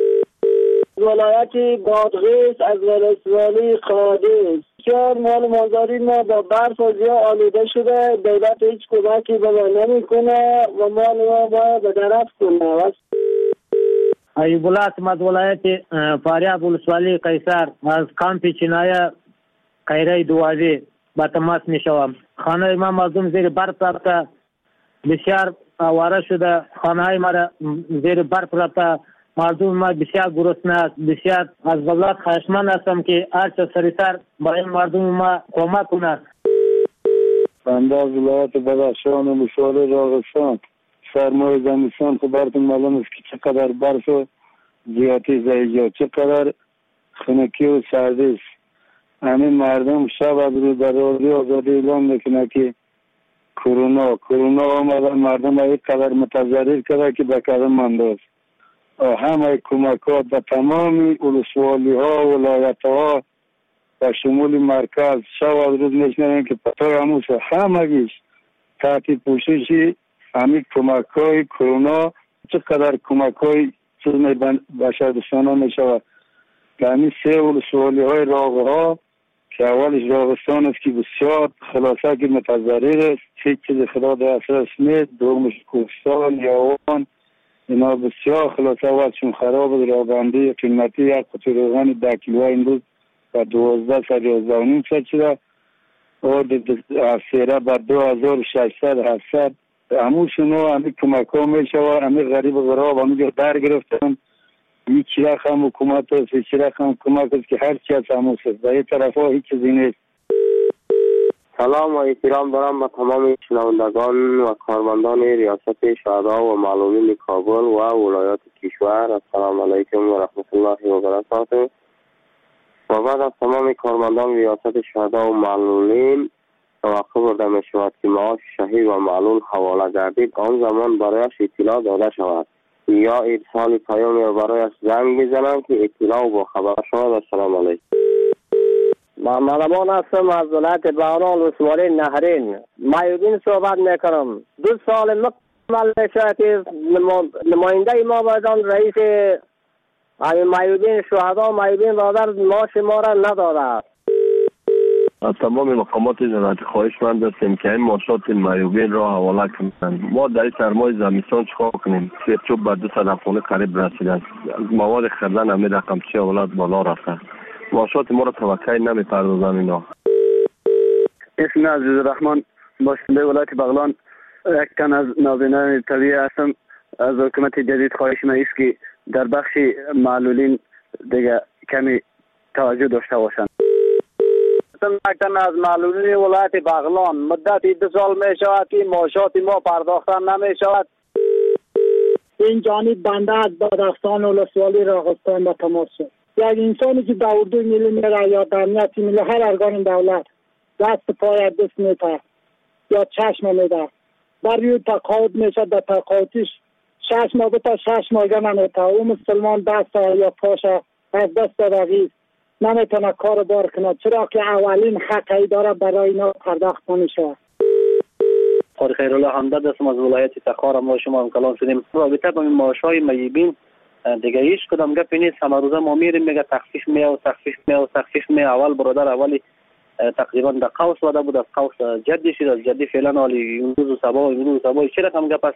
ولایت بادغیس از ولسوالی قادس بسیار مال مازاری ما با برف و زیا آلوده شده. دولت هیچ کمکی به ما نمیکنه و مال ما باید به طرف کنه. ایوب الله از ولایت فاریاب ولسوالی قیصر از کامپ چینای قیره دوازی با تماس میشوم. خانه ما مردم زیر برف رفته بسیار آواره شده. خانه های ما زیر برف رفته. مردم ما بسیار گرسنه است. بسیار از دولت خواهشمند هستم که هرچه سریعتر با این مردم ما کمک کند. بنده از ولایت بدخشان و مشوار راغستان سرمای زمستان خبرتون معلوم است که چقدر برف و زیادی زیجا چقدر خنکی و سردی است. همین مردم شب از رو در رادیو آزادی اعلام میکنه که کرونا کرونا آمده. مردم ها یک قدر متضرر کرده که به قدم مانده است. همه کمکات به تمام ولسوالی ها و ولایت ها و شمول مرکز شب از روز میشنویم که پتای هموش همگیش تحت پوشش همین کمک های کرونا چقدر کمک های چیز بشردوستانه می شود. که همین سه ولسوالی های راغه ها که اولش راغستان است که بسیار خلاصه که متضرر است. هیچ چیز خدا دسترس نیست. دومش کوهستان یاوان اینا بسیار خلاصه وقتشون خراب است. رابندی قیمتی یک قطعه روغن ده کیلو این روز و دوازده سر یازده و نیم سر شده و سیره بر دو هزار و ششصد هفتصد. هموشون ها همین کمک ها می شود. همین غریب و غراب همین در گرفتن. هیچ رقم حکومت است هیچ رقم کمک است که هر چی از هموش است. در این طرف ها هیچ چیزی نیست. سلام و احترام دارم به تمام شنوندگان و کارمندان ریاست شهدا و معلولین کابل و ولایات کشور. السلام علیکم و رحمت الله و برکاته. و بعد از تمام کارمندان ریاست شهدا و معلولین توقع برده می شود که معاش شهید و معلول حواله گردید، آن زمان برایش اطلاع داده شود یا ارسال پیام برایش زنگ بزنند که اطلاع و خبر شود. السلام علیکم. محمد امان هستم از ولایت بغلان ولسوالی نهرین. معیوبین صحبت میکنم. دو سال مکمل شد که نماینده ما بودن رئیس همین معیوبین شهدا معیوبین برادر معاش ما را نداده. از تمام مقامات ولایت خواهش من داشتیم که این معاشات معیوبین را حواله کنند. ما در این سرمای زمستان چیکار کنیم؟ چوب به دو صد خونه قریب رسیده است. مواد خریدن همین رقم چی اولاد بالا رفته. معاشات ما را توقع نمی‌پردازن اینا. اسم عزیز الرحمن باشنده ولایت بغلان، یک تن از نابینان طبیعی هستم. از حکومت جدید خواهش ما است که در بخش معلولین دیگه کمی توجه داشته باشند. یک تن از معلولین ولایت بغلان، مدت دو سال می شود که معاشات ما پرداخته نمی شود. این جانب بنده از بادستان ولسوالی راغستان به تماس شد. یک انسانی که در اردو ملی میره یا در امنیتی ملی هر ارگان دولت دست پای دست میده یا چشم میده بر روی تقاعد میشه، در تقاعدش شش ماه تا شش ماه نمیده. او مسلمان دست یا پاش از دست داده نمیتونه کار بار کنه، چرا که اولین حقی داره برای اینا پرداخت نمیشه. خیر خیرالله همدرد هستم از ولایت تخار. ما شما هم کلام شدیم رابطه با این معاشهای معیوبین دیگه هیچ کدام گپی نیست. همه روزه ما میریم میگه تخفیف می و تخفیف می و تخفیف می. اول برادر اولی تقریبا در قوس وده بود، از قوس جدی شد، از جدی فعلا حالی امروز و صبا و امروز و صبا چه رقم گپ است؟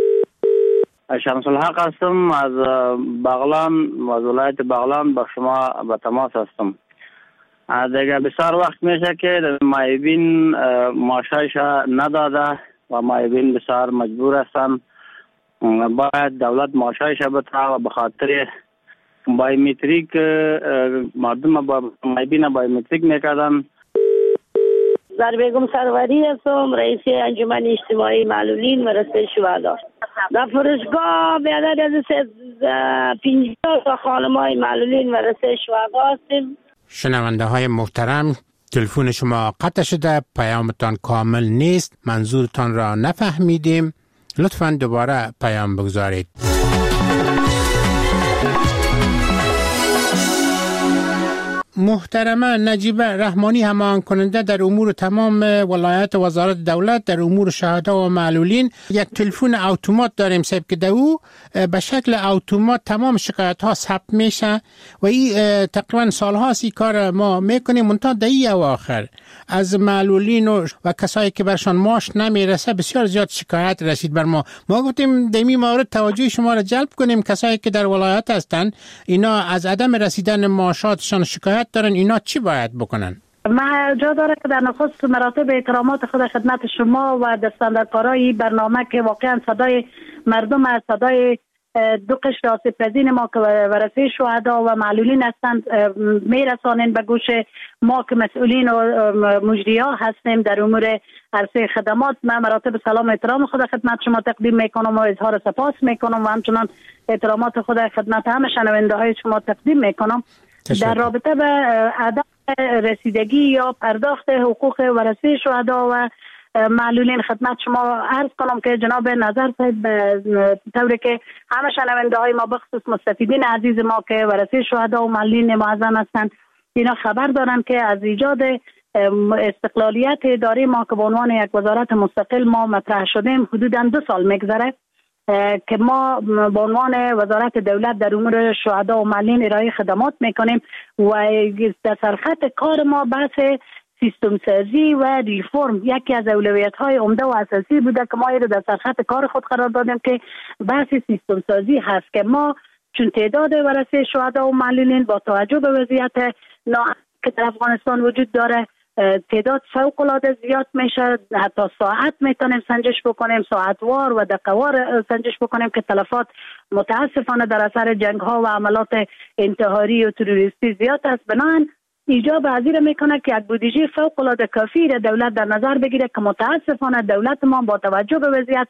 شمس الحق هستم از بغلان، از ولایت بغلان با شما به تماس هستم. دیگه بسیار وقت میشه که معیوبین معاشش نداده و معیوبین بسیار مجبور هستن. باید دولت معاشش بده و به خاطر بایومتریک مردم با معیوبین بایومتریک میکردن. زربیگم سروری هستم، رئیس انجمن اجتماعی معلولین و رسته شهدا. در فرشگاه بیادر از پنجاه تا خانمای معلولین و رسته شهدا هستیم. شنونده های محترم، تلفن شما قطع شده، پیامتان کامل نیست، منظورتان را نفهمیدیم، لطفاً دوباره پیام بگذارید. محترمه نجیبه رحمانی همان کننده در امور تمام ولایت وزارت دولت در امور شهدا و معلولین، یک تلفن اتومات داریم صاحب که دو به شکل اتومات تمام شکایت ها ثبت میشه و این تقریبا سال هاست این کار ما میکنیم. منتها در این اواخر از معلولین و, و کسایی که برشان معاش نمیرسه بسیار زیاد شکایت رسید بر ما. ما گفتیم در این مورد توجه شما را جلب کنیم. کسایی که در ولایت هستند اینا از عدم رسیدن معاشاتشان شکایت دارن، اینا چی باید بکنن؟ ما جا داره که در نخست مراتب احترامات خود خدمت شما و دستاندرکارای برنامه که واقعا صدای مردم از صدای دو قشر آسیب‌پذیر ما که ورثه شهدا و معلولین هستند میرسانین به گوش ما که مسئولین و مجری‌ها هستیم در امور عرصه خدمات. من مراتب سلام و احترام خود خدمت شما تقدیم میکنم و اظهار سپاس میکنم و همچنان احترامات خود خدمت همه شنونده های شما تقدیم میکنم. در رابطه به عدم رسیدگی یا پرداخت حقوق ورثه شهدا و معلولین خدمت شما عرض کنم که جناب نظر صاحب طوری که همه شنونده های ما بخصوص مستفیدین عزیز ما که ورثه شهدا و معلولین معظم هستند اینا خبر دارن که از ایجاد استقلالیت اداره ما که به عنوان یک وزارت مستقل ما مطرح شدیم حدوداً دو سال میگذره که ما به عنوان وزارت دولت در امور شهدا و معلولین ارائه خدمات میکنیم و در سرخط کار ما بحث سیستم سازی و ریفرم یکی از اولویت های عمده و اساسی بوده که ما رو در سرخط کار خود قرار دادیم که بحث سیستم سازی هست که ما چون تعداد ورثه شهدا و معلولین با توجه به وضعیت ناامنی که در افغانستان وجود داره تعداد فوق العاده زیاد میشه، حتی ساعت میتونیم سنجش بکنیم، ساعتوار و دقیقوار سنجش بکنیم که تلفات متاسفانه در اثر جنگ ها و عملات انتحاری و تروریستی زیاد است. بنابراین ایجاب ازیر میکنه که یک بودجه فوق العاده کافی را دولت در نظر بگیره که متاسفانه دولت ما با توجه به وضعیت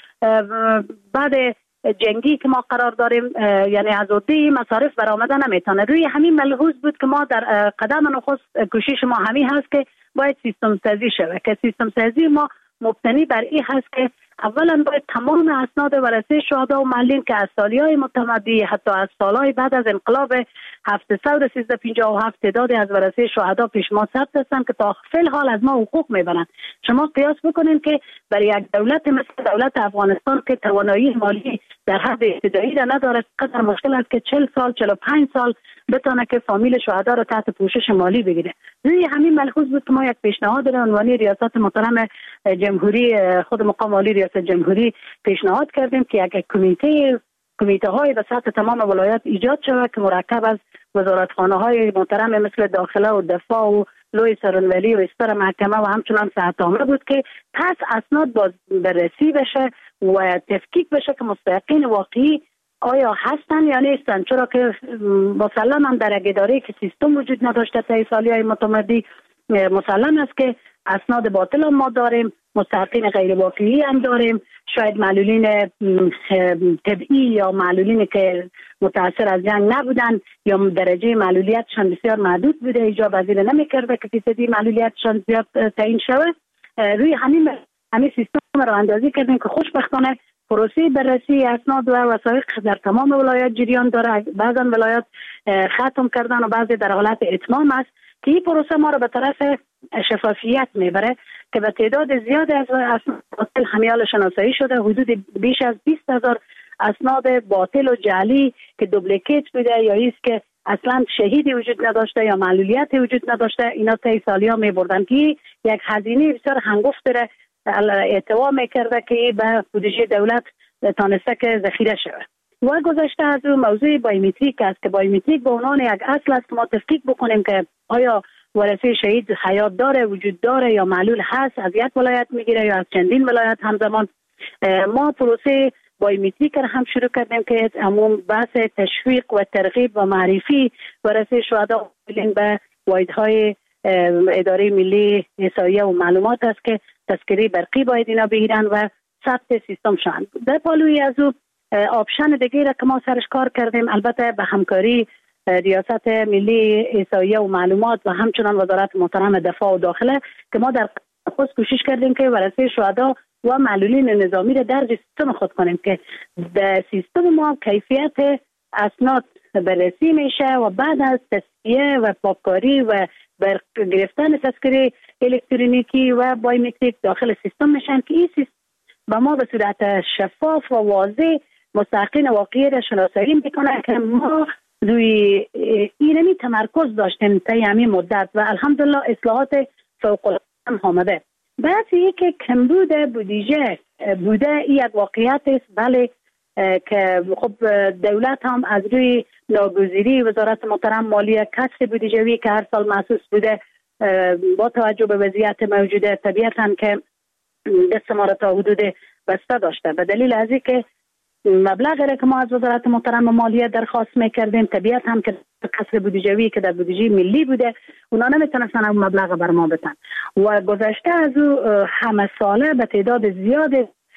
بعد جنگی که ما قرار داریم یعنی از عهده مصارف برآمده نمیتونه. روی همین ملحوظ بود که ما در قدم نخست کوشش ما همین هست که باید سیستم سازی شود که سیستم سازی ما مبتنی بر این هست که اولا باید تمام اسناد ورثه شهدا و معلولین که از سالیهای متمدی حتی از سالهای بعد از انقلاب هفتصد و سیزده پنجاه و هفت تعداد از ورثه شهدا پیش ما ثبت هستند که تا فعل حال از ما حقوق میبرند. شما قیاس بکنین که برای یک دولت مثل دولت افغانستان که توانایی مالی در حد ابتدایی را نداره قدر مشکل است که چهل سال چهل و پنج سال بتونه که فامیل شهدا را تحت پوشش مالی بگیره. روی همین ملحوظ بود که ما یک پیشنهاد را عنوان ریاست محترم جمهوری خود مقام عالی ریاست جمهوری پیشنهاد کردیم که یک کمیته کمیته های به سطح تمام ولایات ایجاد شود که مرکب از وزارتخانه های محترم مثل داخله و دفاع و لوی سرانولی و استر محکمه و همچنان صحت عامه بود که پس اسناد باز بررسی بشه و تفکیک بشه که مستحقین واقعی آیا هستن یا نیستن، چرا که مسلما در یک اداره که سیستم وجود نداشته تا سالیهای متمدی مسلم است که اسناد باطل هم ما داریم، مستحقین غیر واقعی هم داریم، شاید معلولین طبعی یا معلولین که متاثر از جنگ نبودن یا درجه معلولیتشان بسیار محدود بوده ایجاب پذیر نمی‌کرده که فیصدی معلولیتشان زیاد تعیین شود. روی همین همین سیستم را اندازی کردیم که خوشبختانه پروسه بررسی اسناد و وثایق در تمام ولایات جریان داره. بعضا ولایات ختم کردن و بعضی در حالت اتمام است که این پروسه ما را به طرف شفافیت میبره که به تعداد زیاد از اسناد باطل همیال شناسایی شده. حدود بیش از بیست هزار اسناد باطل و جعلی که دوبلیکیت بوده یا ایست که اصلا شهیدی وجود نداشته یا معلولیت وجود نداشته، اینا طی سالیا میبردن که یک هزینه بسیار هنگفت داره اعتبار میکرده که به بودجه دولت تانسته که ذخیره شود. و گذشته از اون موضوع بایومتریک است که بایومتریک به عنوان یک اصل است که ما تفکیک بکنیم که آیا ورثه شهید حیات داره، وجود داره یا معلول هست، از یک ولایت میگیره یا از چندین ولایت همزمان. ما پروسه بایومتریک را هم شروع کردیم که عموم بحث تشویق و ترغیب و معرفی ورثه شهدا به واحدهای اداره ملی احصایه و معلومات است که تذکره برقی باید اینا بگیرن و ثبت سیستم شوند. در پالوی از او آپشن دیگه را که ما سرش کار کردیم، البته به همکاری ریاست ملی احصایه و معلومات و همچنان وزارت محترم دفاع و داخله که ما در خود کوشش کردیم که ورثه شهدا و معلولین نظامی را درج سیستم خود کنیم که در سیستم ما کیفیت اسناد بررسی میشه و بعد از تصفیه و پاککاری و بر گرفتن تذکره الکترونیکی و بایومتریک داخل سیستم میشن که این سیستم با ما به صورت شفاف و واضح مستحقین واقعی را شناسایی میکنه که ما روی اینمی تمرکز داشتیم تا همین مدت و الحمدلله اصلاحات فوق العاده آمده. بحث این که کمبود بودجه بوده این یک واقعیت است، بله که خب دولت هم از روی ناگزیری وزارت محترم مالیه کسر بودجه‌ای که هر سال محسوس بوده با توجه به وضعیت موجوده طبیعتاً که دست ما را تا حدود بسته داشته. به دلیل از این که مبلغی که ما از وزارت محترم مالیه درخواست میکردیم طبیعت هم که کسر بودجه‌ای که در بودجه ملی بوده اونا نمیتونستن اون مبلغ بر ما بدن و گذشته از او همه ساله به تعداد زیاد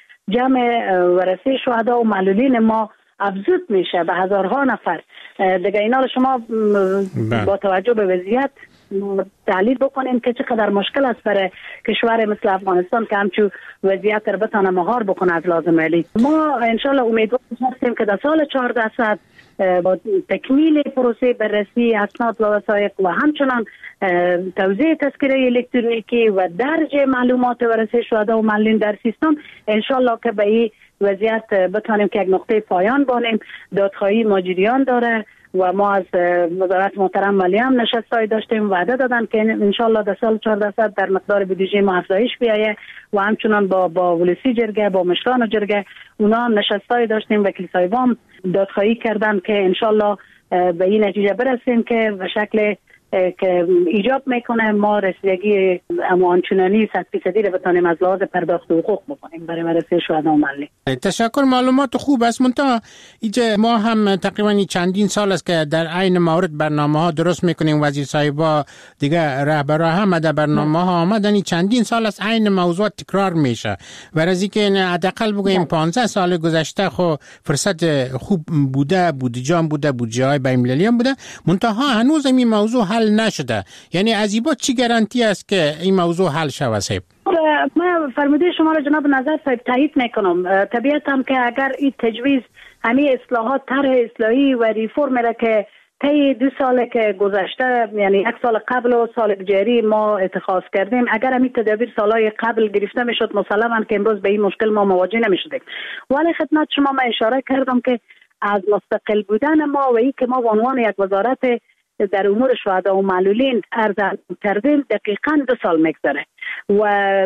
جمع ورثه شهدا و معلولین ما افزود میشه به هزارها نفر. دیگه اینا رو شما با توجه به وضعیت تحلیل بکنیم که چقدر مشکل است برای کشور مثل افغانستان که همچون وضعیت رو بتانه مهار بکنه از لازم علی. ما انشالله امیدوار هستیم که در سال چهارده صد با تکمیل پروسه بررسی اسناد و وثایق و همچنان توزیع تذکره الکترونیکی و درج معلومات ورثه شهدا و معلولین در سیستم انشالله که به این وضعیت بتانیم که یک نقطه پایان بانیم. دادخواهی ماجریان داره و ما از وزارت محترم مالیه هم نشستای داشتیم، وعده دادن که انشالله در سال چهارده صد در مقدار بودجه ما افزایش بیایه و همچنان با با ولسی جرگه با مشران جرگه اونا هم نشستای داشتیم، وکیل صاحبان دادخواهی کردن که انشالله به این نتیجه برسیم که به شکل که ایجاب میکنه ما رسیدگی آنچنانی صد فیصدی رو بتانیم از لحاظ پرداخت حقوق بکنیم برای مراسم شهدا و معلولین. تشکر، معلومات خوب است. منتها اینجا ما هم تقریبا چندین سال است که در عین مورد برنامه ها درست میکنیم. وزیر صاحبا دیگه رهبرا هم در برنامه ها آمدن، چندین سال است عین موضوع تکرار میشه. و از اینکه حداقل بگوییم پانزده سال گذشته خو فرصت خوب بوده، بودجه بوده، بودجه های بین المللی هم بوده، منتها هنوز این موضوع حل نشده. یعنی از این چی گارانتی است که این موضوع حل شود صاحب؟ من فرموده شما را جناب نظر صاحب تایید میکنم. طبیعتاً که اگر این تجویز همین اصلاحات طرح اصلاحی و ریفرم را که طی دو سال که گذشته، یعنی یک سال قبل و سال جاری ما اتخاذ کردیم، اگر همین تدابیر سالهای قبل گرفته میشد مسلماً که امروز به این مشکل ما مواجه نمیشدیم. ولی خدمت شما من اشاره کردم که از مستقل بودن ما و این که ما به عنوان یک وزارت در امور شهدا و معلولین عرض کردیم دقیقاً دو سال میگذره و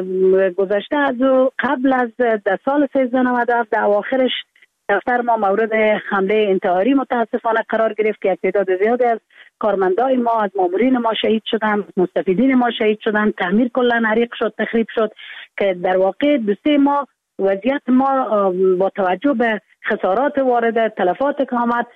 گذشته از قبل از در سال سیزده نود و هفت در اواخرش دفتر ما مورد حمله انتحاری متاسفانه قرار گرفت که یک تعداد زیادی از کارمندای ما، از مامورین ما شهید شدن، مستفیدین ما شهید شدن، تعمیر کلا حریق شد، تخریب شد که در واقع دو سه ماه وضعیت ما با توجه به خسارات وارده، تلفات که آمد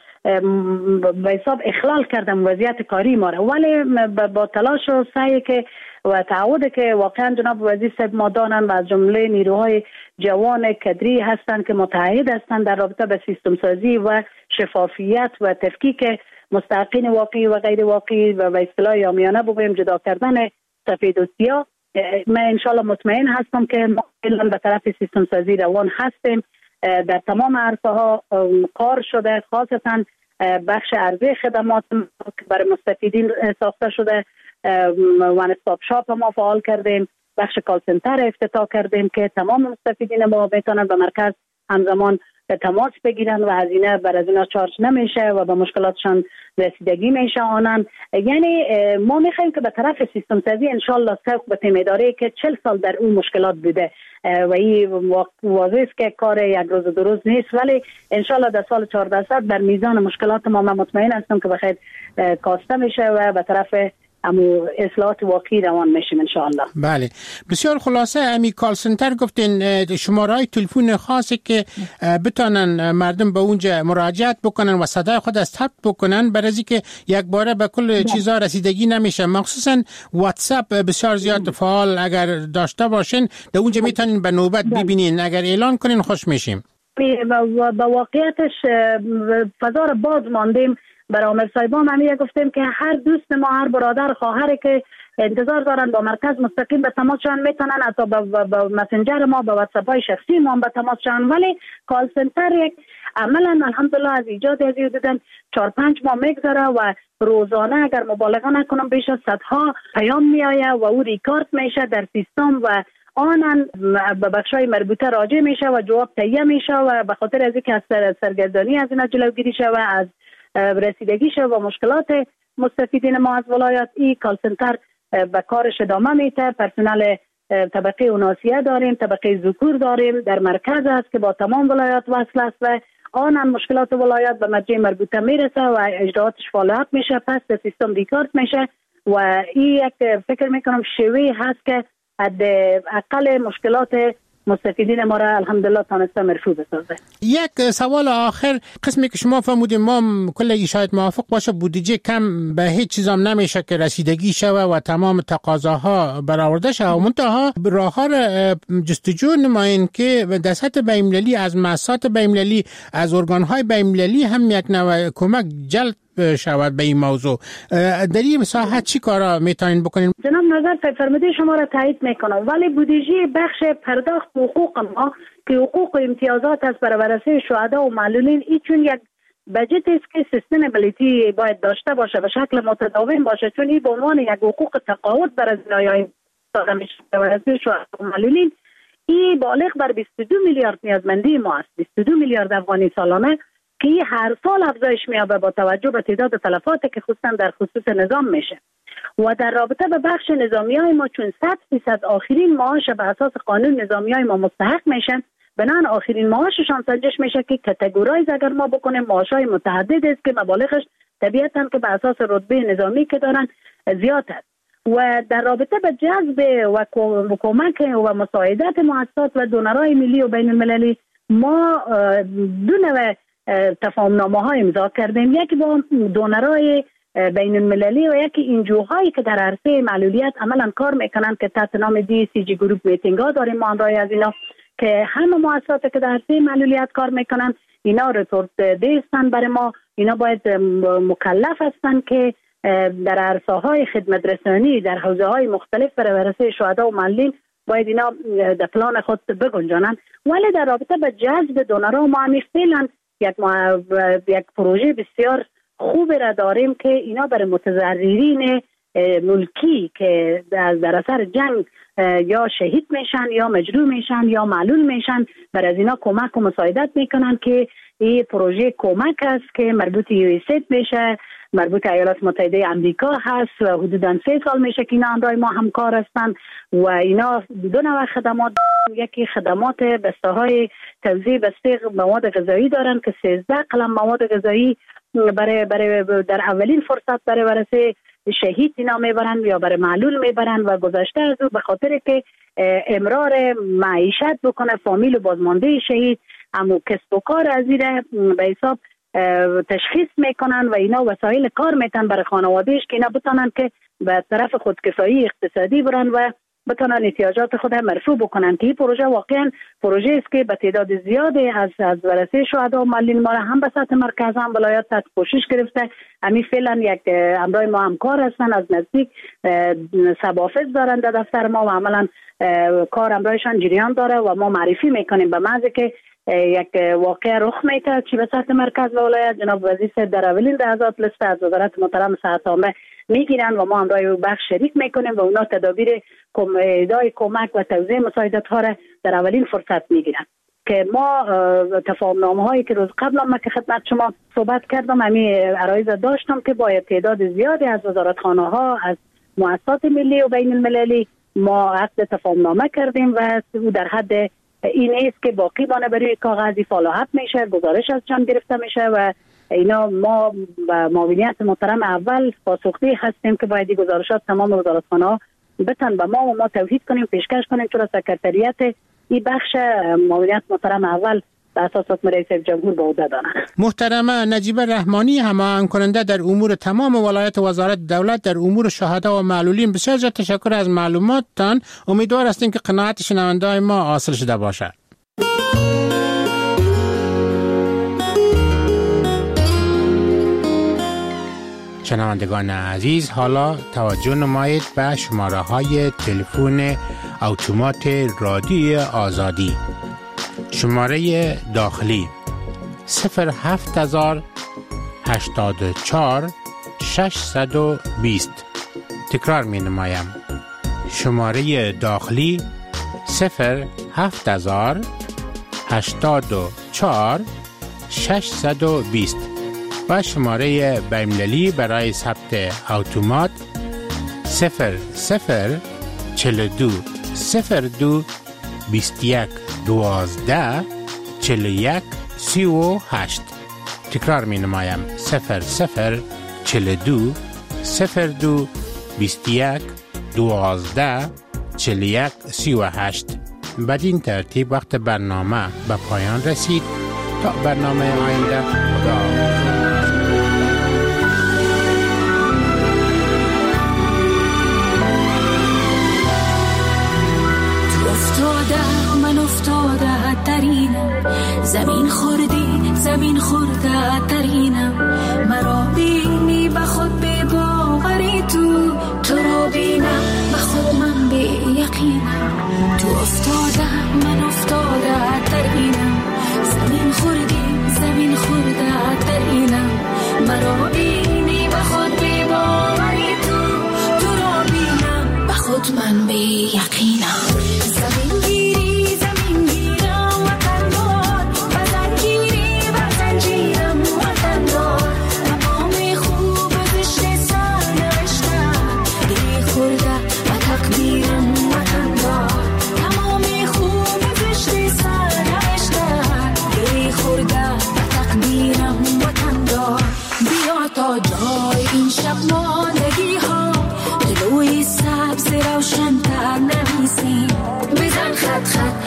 به حساب اخلال کردم وضعیت کاری ما را. ولی با تلاش و سعی که و تعهد که واقعا جناب وزیر صاحب ما دانن و از جمله نیروهای جوان کدری هستند که متعهد هستند در رابطه به سیستم سازی و شفافیت و تفکیک مستحقین واقعی و غیر واقعی و به اصطلاح عامیانه بگویم جدا کردن سفید و سیاه. من انشالله مطمئن هستم که ما به طرف سیستم سازی روان هستیم. در تمام عرصه ها کار شده، خاصتا بخش عرضه خدمات برای مستفیدین ساخته شده، وان استاپ شاپ ما فعال کردیم، بخش کال سنتر افتتاح کردیم که تمام مستفیدین ما بتونن به مرکز همزمان تماس بگیرن و هزینه بر از اینا چارج نمیشه و به مشکلاتشان رسیدگی میشه آنن. یعنی ما میخوایم که به طرف سیستم سازی انشالله سوق به تیم اداره که چهل سال در اون مشکلات بوده و این واضح است که کار یک روز دو روز نیست، ولی انشالله در سال چهارده صد در میزان مشکلات ما من مطمئن هستم که بخیر کاسته میشه و به طرف امو اصلاحات واقعی روان میشیم انشاءالله. بله، بسیار خلاصه امی کال سنتر گفتین شماره‌های تلفن خاصی که بتونن مردم به اونجا مراجعت بکنن و صدای خود از ثبت بکنن، برای اینکه یک باره به کل چیزا رسیدگی نمیشه. مخصوصا واتساپ بسیار زیاد فعال اگر داشته باشین در اونجا میتونین به نوبت ببینین، اگر اعلان کنین خوش میشیم. با واقعیتش فضا رو باز ماندیم. برای عامر صاحبان همیه گفتیم که هر دوست ما، هر برادر خواهر که انتظار دارن با مرکز مستقیم به تماس شون میتونن، حتی با مسنجر ما، با واتساپ های شخصی ما به تماس شون. ولی کال سنتر یک عملا الحمدلله از ایجاد از این دیدن چهار پنج ماه میگذره و روزانه اگر مبالغه نکنم بیش از صدها پیام میآید و او ریکارد میشه در سیستم و آنن به بخشای مربوطه راجع میشه و جواب تهیه میشه و به خاطر از اینکه از سرگردانی از این جلوگیری شه و از رسیدگی شه و مشکلات مستفیدین ما از ولایت، ای کال سنتر به کارش ادامه میده. پرسنل طبقه اوناسیه داریم، طبقه ذکور داریم، در مرکز است که با تمام ولایات وصل است و آنان مشکلات ولایت به مرجع مربوطه میرسه و اجراعاتش فعالیت میشه، پس به سیستم ریکارد میشه و این یک فکر میکنم شیوه هست که حداقل مشکلات مستفیدین ما را الحمدلله تانسته مرفوع بسازه. یک سوال آخر، قسمی که شما فرمودید ما کل شاید موافق باشه بودجه کم به هیچ چیزام نمیشه که رسیدگی شوه و تمام تقاضاها برآورده شوه، منتها راهها را جستجو نمایین که در سطح بین‌المللی از مؤسسات بین‌المللی، از ارگان‌های بین‌المللی هم یک نوع کمک جلب شود به این موضوع. در این مساحت چی کارا میتونین بکنین؟ جناب نظر فرموده شما را تایید میکنم، ولی بودجه بخش پرداخت حقوق ما که حقوق و امتیازات است برای ورثه شهدا و معلولین، این چون یک بجت است که سستینبلیتی باید داشته باشه به شکل متداوم باشه، چون این به عنوان یک حقوق تقاعد برای زنایای داده میشه ورثه شهدا و معلولین. این بالغ بر بیست و دو میلیارد نیازمندی ما است، بیست و دو میلیارد افغانی سالانه که هر سال افزایش می‌یابه با توجه به تعداد تلفاتی که خصوصا در خصوص نظام میشه. و در رابطه به بخش نظامیای ما چون صد درصد آخرین معاش به اساس قانون نظامیای ما مستحق میشن، بنان آخرین معاششان سنجش میشه که کاتگورایز اگر ما بکنیم معاشای متعدد است که مبالغش طبیعتاً که به اساس رتبه نظامی که دارن زیاد است. و در رابطه به جذب و کمک و مساعدت مؤسسات و دونرهای ملی و بین المللی ما دو نوع تفاهمنامه ها امضا کردیم، یکی با دونرهای بین المللی و یکی انجوهایی که در عرصه معلولیت عملا کار میکنن که تحت نام دی سی جی گروپ میتینگ ها داریم. ما همراهی از اینا که همه مؤسساتی که در عرصه معلولیت کار میکنن اینا رپورت ده هستن برای ما. اینا باید مکلف هستن که در عرصه های خدمت رسانی در حوزه های مختلف برای ورثه شهدا و معلولین باید اینا در پلان خود بگنجانن. ولی در رابطه به جذب دونرها ما همی فعلا یک, یک پروژه بسیار خوب را داریم که اینا برای متضررین ملکی که در اثر جنگ یا شهید میشن یا مجروح میشن یا معلول میشن برای از اینا کمک و مساعدت میکنن که این پروژه کمک است که مربوط یو اس اید میشه، مربوط ایالات متحده آمریکا هست و حدوداً سه سال میشه که اینا همراه ما همکار هستن و اینا دو نوع خدمات، یکی خدمات بسته های توزیع بسته مواد غذایی دارن که سیزده قلم مواد غذایی برای برای در اولین فرصت برای ورثه شهید اینا میبرن یا برای معلول میبرن و گذشته از او به خاطر که امرار معیشت بکنه فامیل و بازمانده شهید اما کسب و کار از این به حساب تشخیص میکنن و اینا وسایل کار میتن برای خانوادهش که اینا بتونن که به طرف خودکفایی اقتصادی برن و بتونن احتیاجات خود مرفوع بکنن. که این پروژه واقعا پروژه است که به تعداد زیادی از از ورثه شهدا و معلولین ما هم به سطح مرکز هم ولایت تحت پوشش گرفته. همین فعلا یک همراه ما همکار هستن، از نزدیک سبافز دارن در دفتر ما و عملا کار همراهشان جریان داره و ما معرفی میکنیم به محض که یک واقع رخ میده چی به سطح مرکز و ولایت جناب وزیر صاحب در اولین لحظات لیست از وزارت محترم صحت عامه میگیرن و ما همراه بخش شریک میکنیم و اونا تدابیر ادای کمک و توزیع مساعدت ها را در اولین فرصت میگیرن. که ما تفاهمنامه هایی که روز قبل هم که خدمت شما صحبت کردم همین عرایض داشتم که با تعداد زیادی از وزارتخانه ها از مؤسسات ملی و بین المللی ما عقد تفاهمنامه کردیم و در حد این است که باقی بانه برای کاغذی فالوحت میشه، گزارش از جان گرفته میشه و اینا ما با معاونیت محترم اول پاسخگوی هستیم که باید گزارشات تمام وزارتخانه ها بتن به ما و ما توحید کنیم پیشکش کنیم چون سکرتریت این بخش معاونیت محترم اول به اساس حکم رئیس جمهور به عهده دارند. محترمه نجیبه رحمانی هماهنگ کننده در امور تمام ولایت وزارت دولت در امور شهدا و معلولین، بسیار زیاد تشکر از معلوماتتان. امیدوار هستیم که قناعت شنونده‌های ما حاصل شده باشد. شنوندگان عزیز، حالا توجه نمایید به شماره های تلفن اتومات رادیو آزادی. شماره داخلی صفر هفت هزار هشتاد و چهار ششصد و بیست. تکرار می نمایم. شماره داخلی صفر هفت هزار هشتاد و چهار ششصد و بیست و شماره بین‌المللی برای ثبت اتومات صفر صفر چهل و دو صفر دو بیست و یک دوازده چهل و یک سی و هشت. تکرار می نمایم. صفر صفر چهل و دو صفر دو بیست و یک دوازده چهل و یک سی و هشت. بدین ترتیب وقت برنامه به پایان رسید. تا برنامه آینده، خدا زمین خوردی زمین خورده ترینم، مرا بینی به خود به باوری تو تو را بینم به خود من به یقینم. تو افتاده من افتاده ترینم، زمین خوردی زمین خورده ترینم، مرا بینی به خود به باوری تو تو را بینم به خود من به یقینم. زمین گیری زمین گیرم وطن دار، وطن گیری وطن جیرم وطن دار، تمام خوب زشت سر نوشتم گری خورده و تقدیرم وطن دار، تمام خوب زشت سر نوشتم گری خورده و تقدیرم وطن دار. بیا تا خط خط